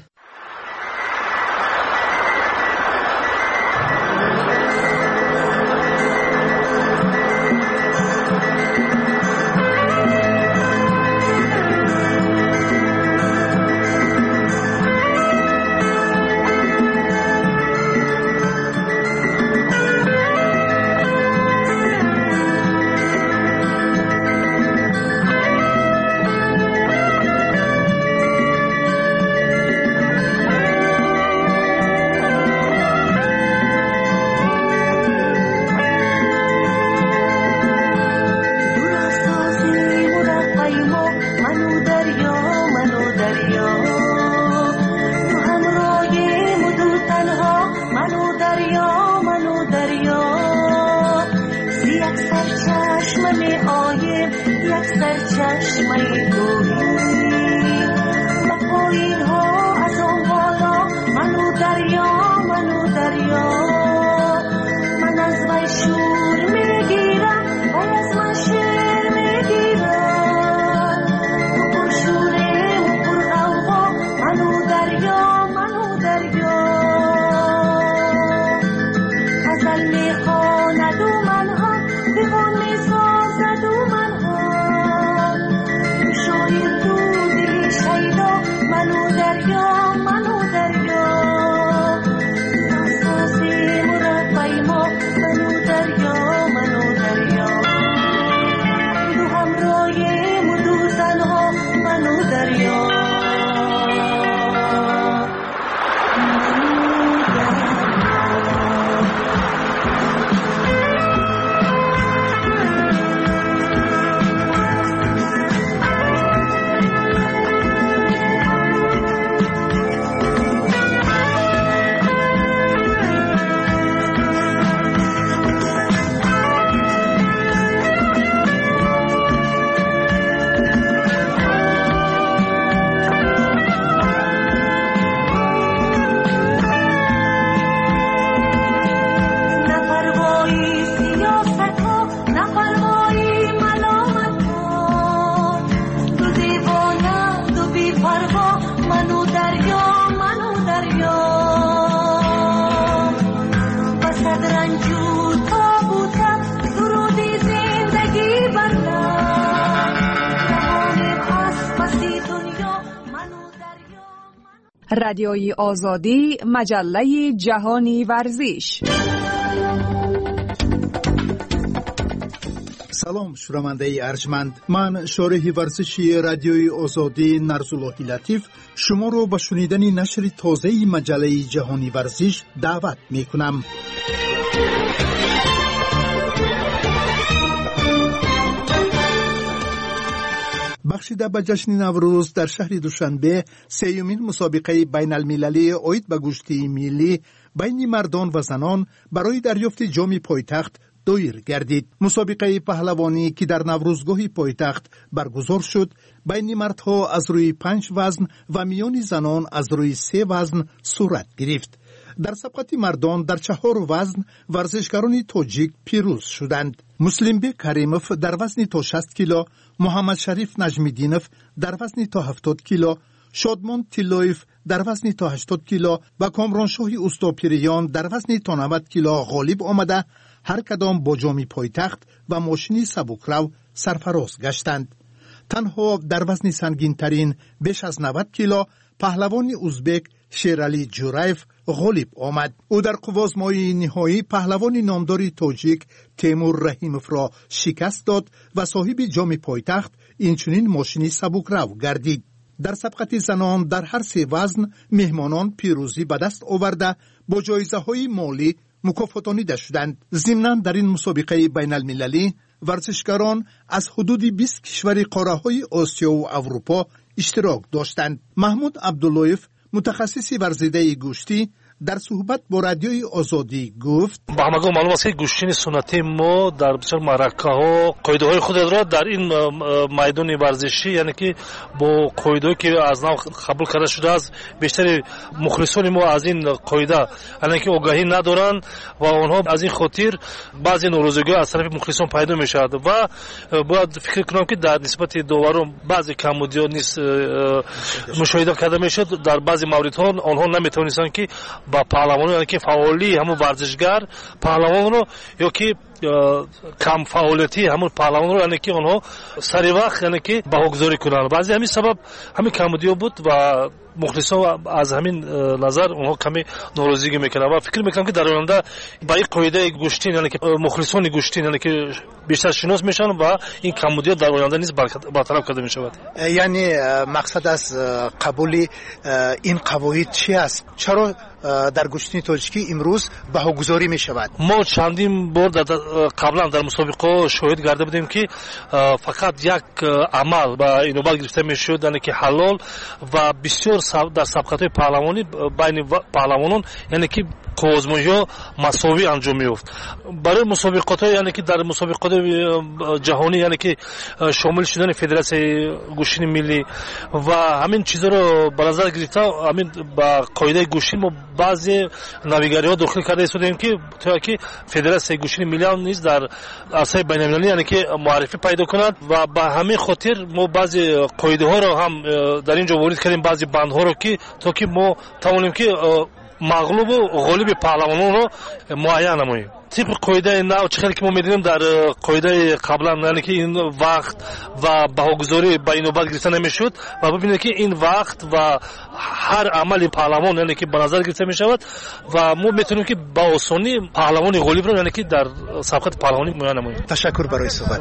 J: رادیوی آزادی، مجله جهانی ورزش.
G: سلام شنونده ارجمند، من شارح ورزشی رادیوی آزادی نرزاللهی لطیف شما رو به شنیدن نشر تازه مجله جهانی ورزش دعوت می کنم. بخشیده به جشن نوروز در شهر دوشنبه سیومین مسابقه بین المللی اوید به گشتی ملی بین مردان و زنان برای دریافت جام پایتخت دایر گردید. مسابقه پهلوانی که در نوروزگاه پایتخت برگزار شد بین مردها از روی پنج وزن و میان زنان از روی سه وزن صورت گرفت. در سبقت مردان در چهار وزن ورزشکاران تاجیک پیروز شدند. مسلم بک کریموف در وزن تا شصت کیلو، محمد شریف نجمیدینوف در وزن تا هفتاد کیلو، شادمان تیلویف در وزن تا هشتاد کیلو و کامرانشاه اوستاپیریان در وزن تا نود کیلو غالب آمده هر کدام با جام پایتخت و ماشین سبکرو سرفراز گشتند. تنها در وزن سنگین‌ترین بیش از نود کیلو پهلوان ازبک شیرعلی جورایف غالب آمد. او در قوازمای نهایی پهلوان نامدار تاجیک تیمور رحیموف را شکست داد و صاحب جام پایتخت اینچنین ماشین سبکرو گردید. در سبقت زنان در هر سه وزن مهمانان پیروزی به دست آورده با جایزه های مالی مکافاتانیده شدند. ضمناً در این مسابقه بین المللی ورزشکاران از حدود بیست کشور قاره های آسیا و اروپا اشتراک داشتند. محمود عبداللهیف متخصص ورزیده گوشتی در صحبت با رادیوی آزادی گفت:
L: با همگان معلوم است که گوشتن سنتی ما در بسیار معرکه‌ها قاعده‌های خود را در این میدان ورزشی، یعنی که با قاعده‌ای که از نو قبول کرده شده است، بیشتر مخلصان ما از این قاعده یعنی که آگاهی ندارند و آنها از این خاطر بعضی ناراضی‌ها از طرف مخلصان پیدا می‌شود و باید فکر کنم که در نسبت داوران بعضی کمبودی‌ها نیز مشاهده کرده می‌شد. در بعضی موردها آنها نمی‌توانستند که با پهلوان یعنی که فعالی همون ورزشگر پهلوان رو یا که کم فعالیتی همون پهلوان رو یعنی که آنها سری وقت یعنی که بهاگذاری کنند. بعضی همین سبب همین کمبودی بود و مخلصان از همین نظر اونها کمی ناراضگی میکنند و فکر میکنم که در آینده با این قاعده گوشتین یعنی که مخلصان گوشتین یعنی که بیشتر شناس میشن و این کمبودی در آینده نیز برطرف کرده میشود.
G: یعنی مقصد از قبول این قواعد چی است؟ چرا در گوشتین تاجیکی امروز بهاگذاری میشود؟
L: ما چندین بار قبلا در مسابقه شاهد گرده بودیم که فقط یک عمل با اینوبت گرفته میشد یعنی که حلال و بسیار در سبقت‌های پهلوانی بین پهلوانان یعنی که قوزمویی مساوی انجام می‌یافت. برای مسابقات یعنی که در مسابقات جهانی یعنی که شامل شدن فدراسیون گوشتن ملی و همین چیزا رو به نظر گرفته همین با قاعده گوشتن ما بعضی نویگری‌ها داخل کرده استودیم که تا که فدراسیون گوشتن ملی نیز در عرصه بین‌المللی یعنی که معرفی پیدا کند و با همین خاطر ما بعضی قاعده‌ها رو هم در اینجا وارد کردیم، بعضی بندها رو که تا که ما توانیم که مغلوب و غالب پهلوانان رو معین نماییم. طبق قاعده نو چقدر که ما می‌دونیم در قاعده قبلا یعنی که این وقت و بهاگذاری با اینوبت گرفته نمیشد و ببینید که این وقت و هر عمل پهلوان یعنی که به نظر گرفته میشود و ما میتونیم که با آسانی پهلوان غالب رو یعنی که در سبقت پهلوانی معین نماییم.
G: تشکر برای صحبت.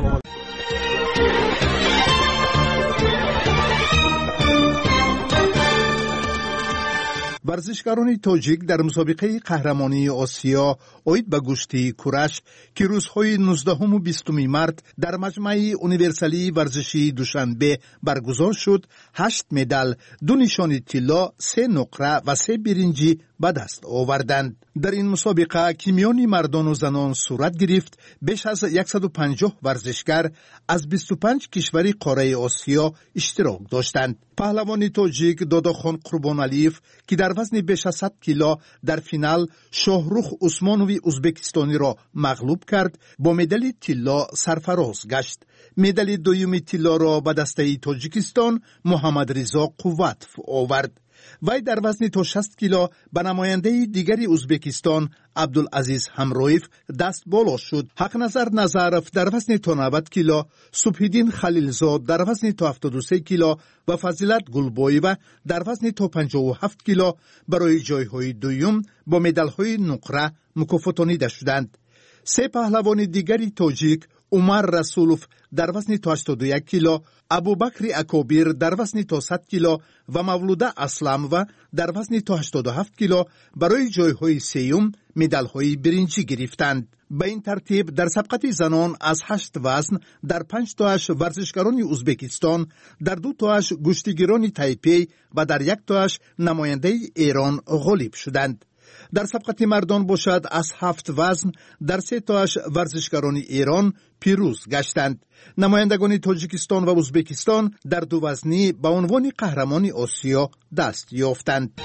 G: ورزشکاران تاجیک در مسابقه قهرمانی آسیا اوید به گشتی کورش که روزهای نوزدهم و بیستم مارس در مجمع اونیورسالی ورزشی دوشنبه برگزار شد، هشت مدال، دو نشان طلا، سه نقره و سه برنجی به دست آوردند. در این مسابقه که میان مردان و زنان صورت گرفت، بیش از صد و پنجاه ورزشکار از بیست و پنج کشور قاره آسیا اشتراک داشتند. پهلوان تاجیک داداخان قربانعلیف که در وزن بیش از صد کیلو در فینال شاهرخ عثمانوی ازبکستانی را مغلوب کرد، با مدال طلا سرفراز گشت. مدال دوم طلا را به دسته تاجیکستان محمد رضا قوت آورد. وی در وزن تا شصت کیلو به نماینده دیگری ازبکستان عبدالعزیز همرویف دست بالا شد. حق نظر نظرف در وزن تا نود کیلو، صبحیدین خلیلزاد در وزن تا هفتاد و سه کیلو و فضیلت گلبایوه در وزن تا پنجاه و هفت کیلو برای جایهای دوم با مدال‌های نقره مکافاتانیده شدند. سه پهلوان دیگری تاجیک عمر رسولوف در وزن تا هشتاد و یک کیلو، ابوبکر اکابیر در وزن تا صد کیلو و مولوده اسلموه در وزن تا هشتاد و هفت کیلو برای جایهای سیوم مدال‌های برنجی گرفتند. به این ترتیب در سبقت زنان از هشت وزن در پنج تاش ورزشکاران ازبکستان، در دو تاش گشتیگیران تایپی و در یک تاش نماینده ایران غالب شدند. در سبقت مردان باشد از هفت وزن در سه تاش ورزشکاران ایران پیروز گشتند. نمایندگان تاجیکستان و ازبکستان در دو وزنی به عنوان قهرمان آسیا دست یافتند.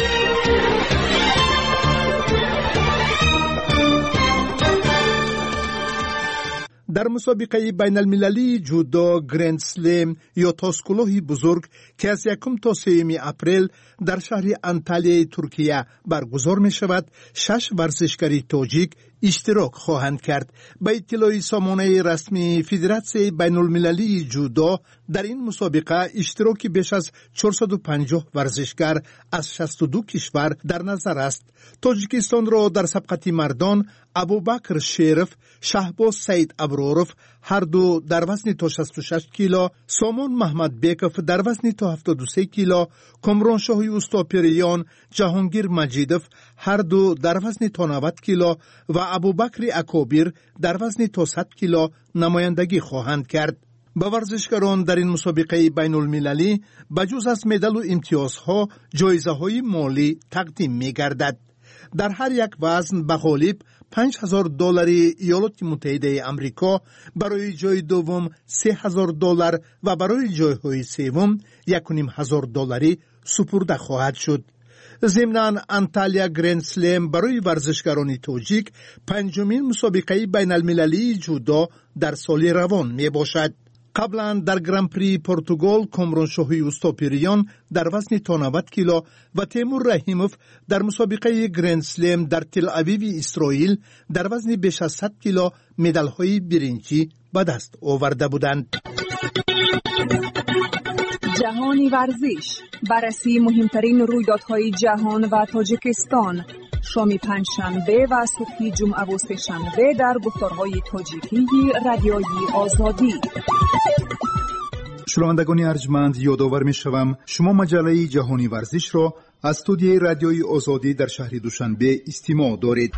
G: در مسابقه بین المللی جودو گرند سلم یا تاسکلوه بزرگ که از یکم تا سوم اپریل در شهر انتالیای ترکیه برگزار می شود، شش ورزشکاری تاجیک اشتراک خواهند کرد. به اطلاع سامانه رسمی فدراسیون بین المللی جودو در این مسابقه اشتراکی بیش از چهارصد و پنجاه ورزشکار از شصت و دو کشور در نظر است. تاجیکستان را در سبقت مردان ابوبکر شریف، شهباز سعید ابروروف هر دو در وزن تا شصت و شش کیلو، سامان محمد بیکف در وزن تا هفتاد و سه کیلو، کامران شاهی اوستاپریان، جهانگیر مجیدف هر دو در وزن تا نود کیلو و ابوبکر اکابیر در وزن تا صد کیلو نمایندگی خواهند کرد. به ورزشکاران در این مسابقه بین المللی بجز از مدال و امتیازها جایزه های مالی تقدیم می گردد. در هر یک وزن به غالب پنج هزار دلار ایالات متحده آمریکا، برای جای دوم سه هزار دلار و برای جایهای سوم یک و نیم هزار دلاری سپرده خواهد شد. ضمناً انتالیا گرند سلم برای ورزشکاران تاجیک پنجمین مسابقه بین المللی جودو در سال روان می باشد. قبلا در گران پری پرتغال کامران شاهی اوستاپریان در وزن تا نود کیلو و تیمور رحیموف در مسابقه گرند سلم در تل اویو اسرائیل در وزن بیش از صد کیلو مدال‌های برنجی به دست آورده بودند.
J: جهانی ورزش، بررسی مهمترین رویدادهای جهان و تاجیکستان، شام پنجشنبه و صبح جمعه و سه‌شنبه در گفتارهای تاجیکی رادیوی آزادی.
G: شنوندگان ارجمند، یادآور می‌شوم شما مجله جهانی ورزش را از استودیوی رادیوی آزادی در شهر دوشنبه استماع دارید.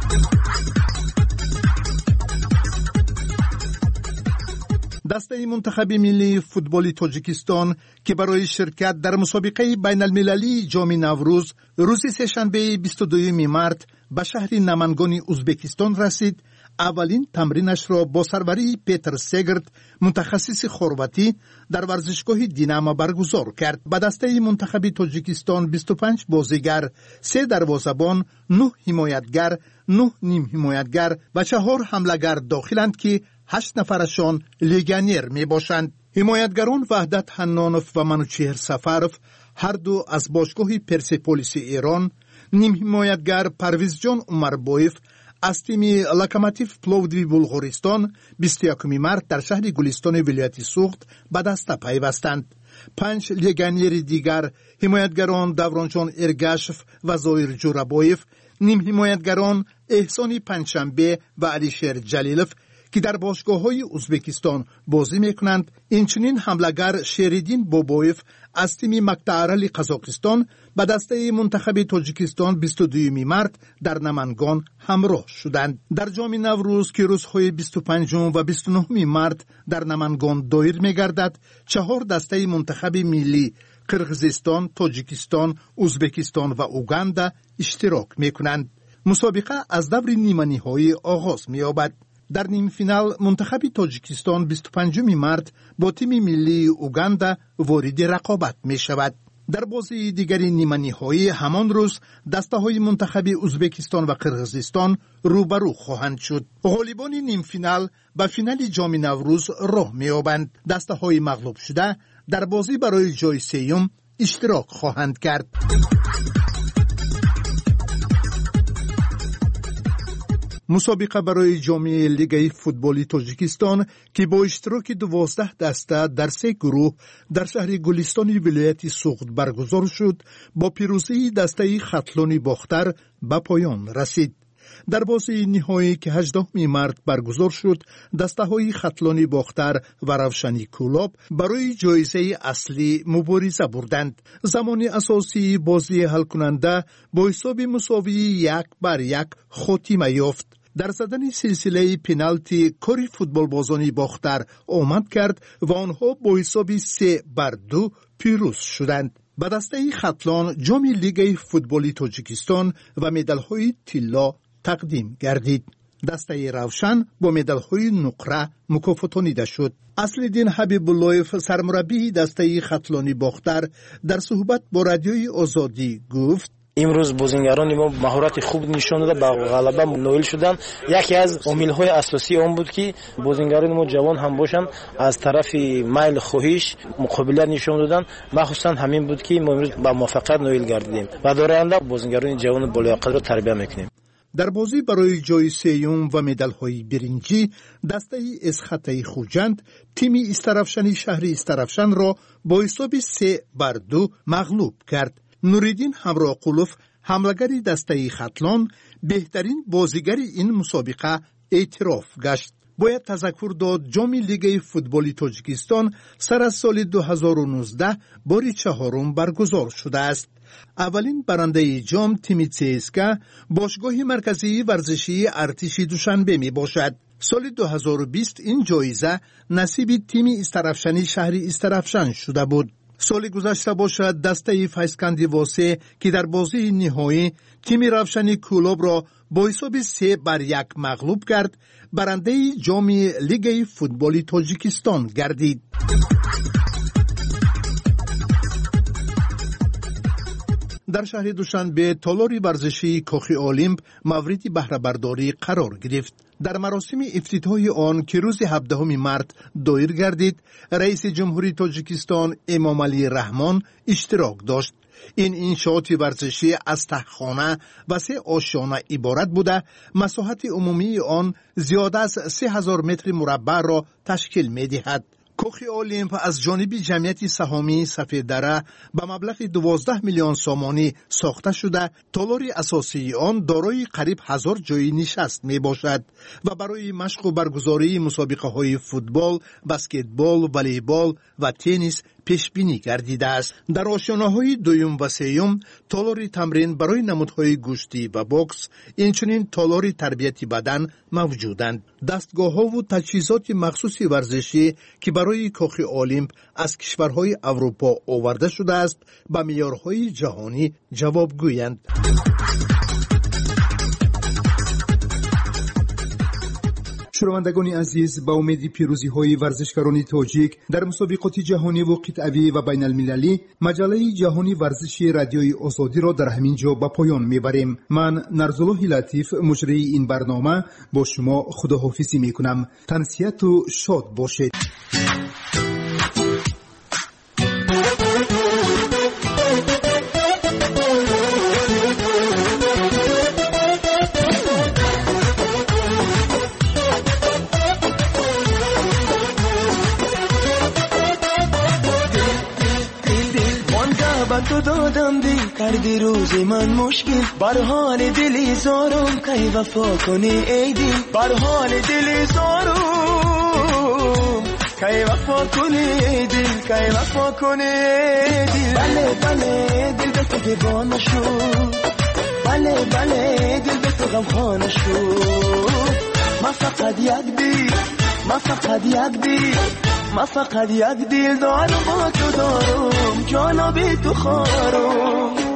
G: دسته منتخب ملی فوتبال تاجیکستان که برای شرکت در مسابقه بین المللی جام نوروز روز سه‌شنبه بیست و دوم مارس به شهر نمنگان ازبکستان رسید، اولین تمرینش را با سروری پیتر سگرد متخصص خرواتی در ورزشگاه دیناما برگزار کرد. به دسته منتخب تاجیکستان بیست و پنج بازیگر، سه دروازه‌بان، نه حمایتگر، نه نیم حمایتگر و چهار حمله‌گر داخلند که هشت نفرشان لیگانیر می باشند. حمایتگران وحدت حنانوف و منوچهر سفرف هر دو از باشگاه پرسپولیس ایران، نیم حمایتگر پرویز جان عمربایف از تیم لوکوموتیو پلوودیو بلغارستان بیست و یکم مارس در شهر گلستان ولایت سوخت به دسته پیوستند. پنج لیگانیر دیگر حمایتگران دورانجان ارگاشف و زایر جورابایف، نیم حمایتگران احسان پنجشنبه و علیشیر جلیلوف که در باشگاه‌های ازبکستان بازی می‌کنند، اینچنین حمله‌گر شیریدین بابایف از تیم مقطع‌ارل قزاقستان به دسته منتخب تاجیکستان بیست و دوم مارس در نمنگان همراه شدند. در جام نوروز که روزهای بیست و پنجم و بیست و نهم مارس در نمنگان دایر می‌گردد، چهار دسته منتخب ملی قرقیزستان، تاجیکستان، ازبکستان و اوگاندا اشتراک می‌کنند. مسابقه از دور نیمه‌نهایی آغاز می‌یابد. در نیم فینال منتخب تاجیکستان بیست و پنجم مارس با تیم ملی اوگاندا وارد رقابت می شود. در بازی دیگری نیمه نهایی همان روز دسته های منتخب ازبکستان و قرقیزستان روبرو خواهند شد. غالبان نیم فینال به فینال جام نوروز راه می یابند. دسته های مغلوب شده در بازی برای جای سوم اشتراک خواهند کرد. مسابقه برای جام لیگ فوتبال تاجیکستان که با اشتراک دوازده دسته در سه گروه در شهر گلستان ولایت سوخت برگزار شد، با پیروزی دسته خطلان باختر به پایان رسید. در بازی نهایی که هجدهم مارس برگزار شد، دسته های خطلان باختر و روشنی کولاب برای جایزه اصلی مبارزه بردند. زمان اساسی بازی حل کننده با حساب مساوی یک بر یک خاتمه یافت. در زدن سلسله پنالتی کاری فوتبال بازانی باختر آمد کرد و آنها با حساب سه بر دو پیروز شدند. به دسته خطلان جام لیگ فوتبال تاجیکستان و مدال‌های طلا تقدیم گردید. دسته روشن با مدال‌های نقره مکافاتانیده شد. اصل‌الدین حبیب اللهیف سرمربی دسته خطلانی باختر در صحبت با رادیوی آزادی گفت:
M: امروز بازیگران ما مهارت خوب نشان داده، به غلبه نائل شدند. یکی از عامل‌های اساسی آن بود که بازیگران ما جوان هم باشند، از طرف میل خواهش مقابله نشان دادند. مخصوصا همین بود که ما امروز به موفقیت نائل گردیدیم و در آینده بازیگران جوان بالیاقت را تربیت میکنیم.
G: در بازی برای جای سیوم و مدال‌های برنجی، دسته اسخطه خوجند تیم استرافشن شهر استرافشن را با حساب سه بر دو مغلوب کرد. نوریدین همراقلوف حملگری دسته خطلان بهترین بازیگر این مسابقه اعتراف گشت. باید تذکر داد جام لیگ فوتبال تاجیکستان سر از سال دو هزار و نوزده بار چهارم برگزار شده است. اولین برنده جام تیم سیسکا باشگاه مرکزی ورزشی ارتش دوشنبه می باشد. سال دو هزار و بیست این جایزه نصیب تیم استرافشن شهر استرافشن شده بود. سال گذشته باشد دسته فیسکندی واسه که در بازی نهایی تیم روشنی کولاب را با حساب سه بر یک مغلوب کرد، برنده جام لیگ فوتبال تاجیکستان گردید. در شهر دوشنبه تالار ورزشی کاخ المپ مورد بهره برداری قرار گرفت. در مراسم افتتاحی آن که روز هفدهم مارس دایر گردید، رئیس جمهوری تاجیکستان امام علی رحمان اشتراک داشت. این انشاءات ورزشی از تهخانه و سه آشیانه عبارت بوده، مساحت عمومی آن زیاده از سه هزار متر مربع را تشکیل می دهد. کاخ المپ از جانب جمعیت سهامی سفیددره به مبلغ دوازده میلیون سامانی ساخته شده. تالار اساسی آن دارای قریب هزار جای نشست می باشد و برای مشق و برگزاری مسابقه های فوتبال، بسکتبال، والیبال و تنیس پیش بینی گردیده است. در آشیانه های دویم و سوم تالار تمرین برای نمودهای گوشتی و بوکس، اینچنین تالار تربیت بدن موجودند. دستگاه ها و تجهیزات مخصوص ورزشی که برای کاخ المپ از کشورهای اروپا آورده شده است به معیارهای جهانی جوابگویند.
N: شنوندگان عزیز، با امید پیروزی های ورزشکاران تاجیک در مسابقات جهانی و قطعی و بین المللی، مجله جهانی ورزشی رادیوی آزادی را در همین جا به پایان میبریم. من نرزالله لطیف مجری این برنامه با شما خداحافظی میکنم. تنسیت و شاد باشید.
F: تو دادم دل کردی روز من مشکل، بر حال دلی زارم کی وفا کنی ای دل، بر حال دلی زارم کی وفا کنی ای دل، کی وفا کنی ای دل. بله بله دل به تو دیوانه شد، بله بله دل به تو غمخانه شد. ما فقط یک دل، ما فقط یک دل، ما فقط یک دل دارم با تو دارم، جانا بی تو خارم.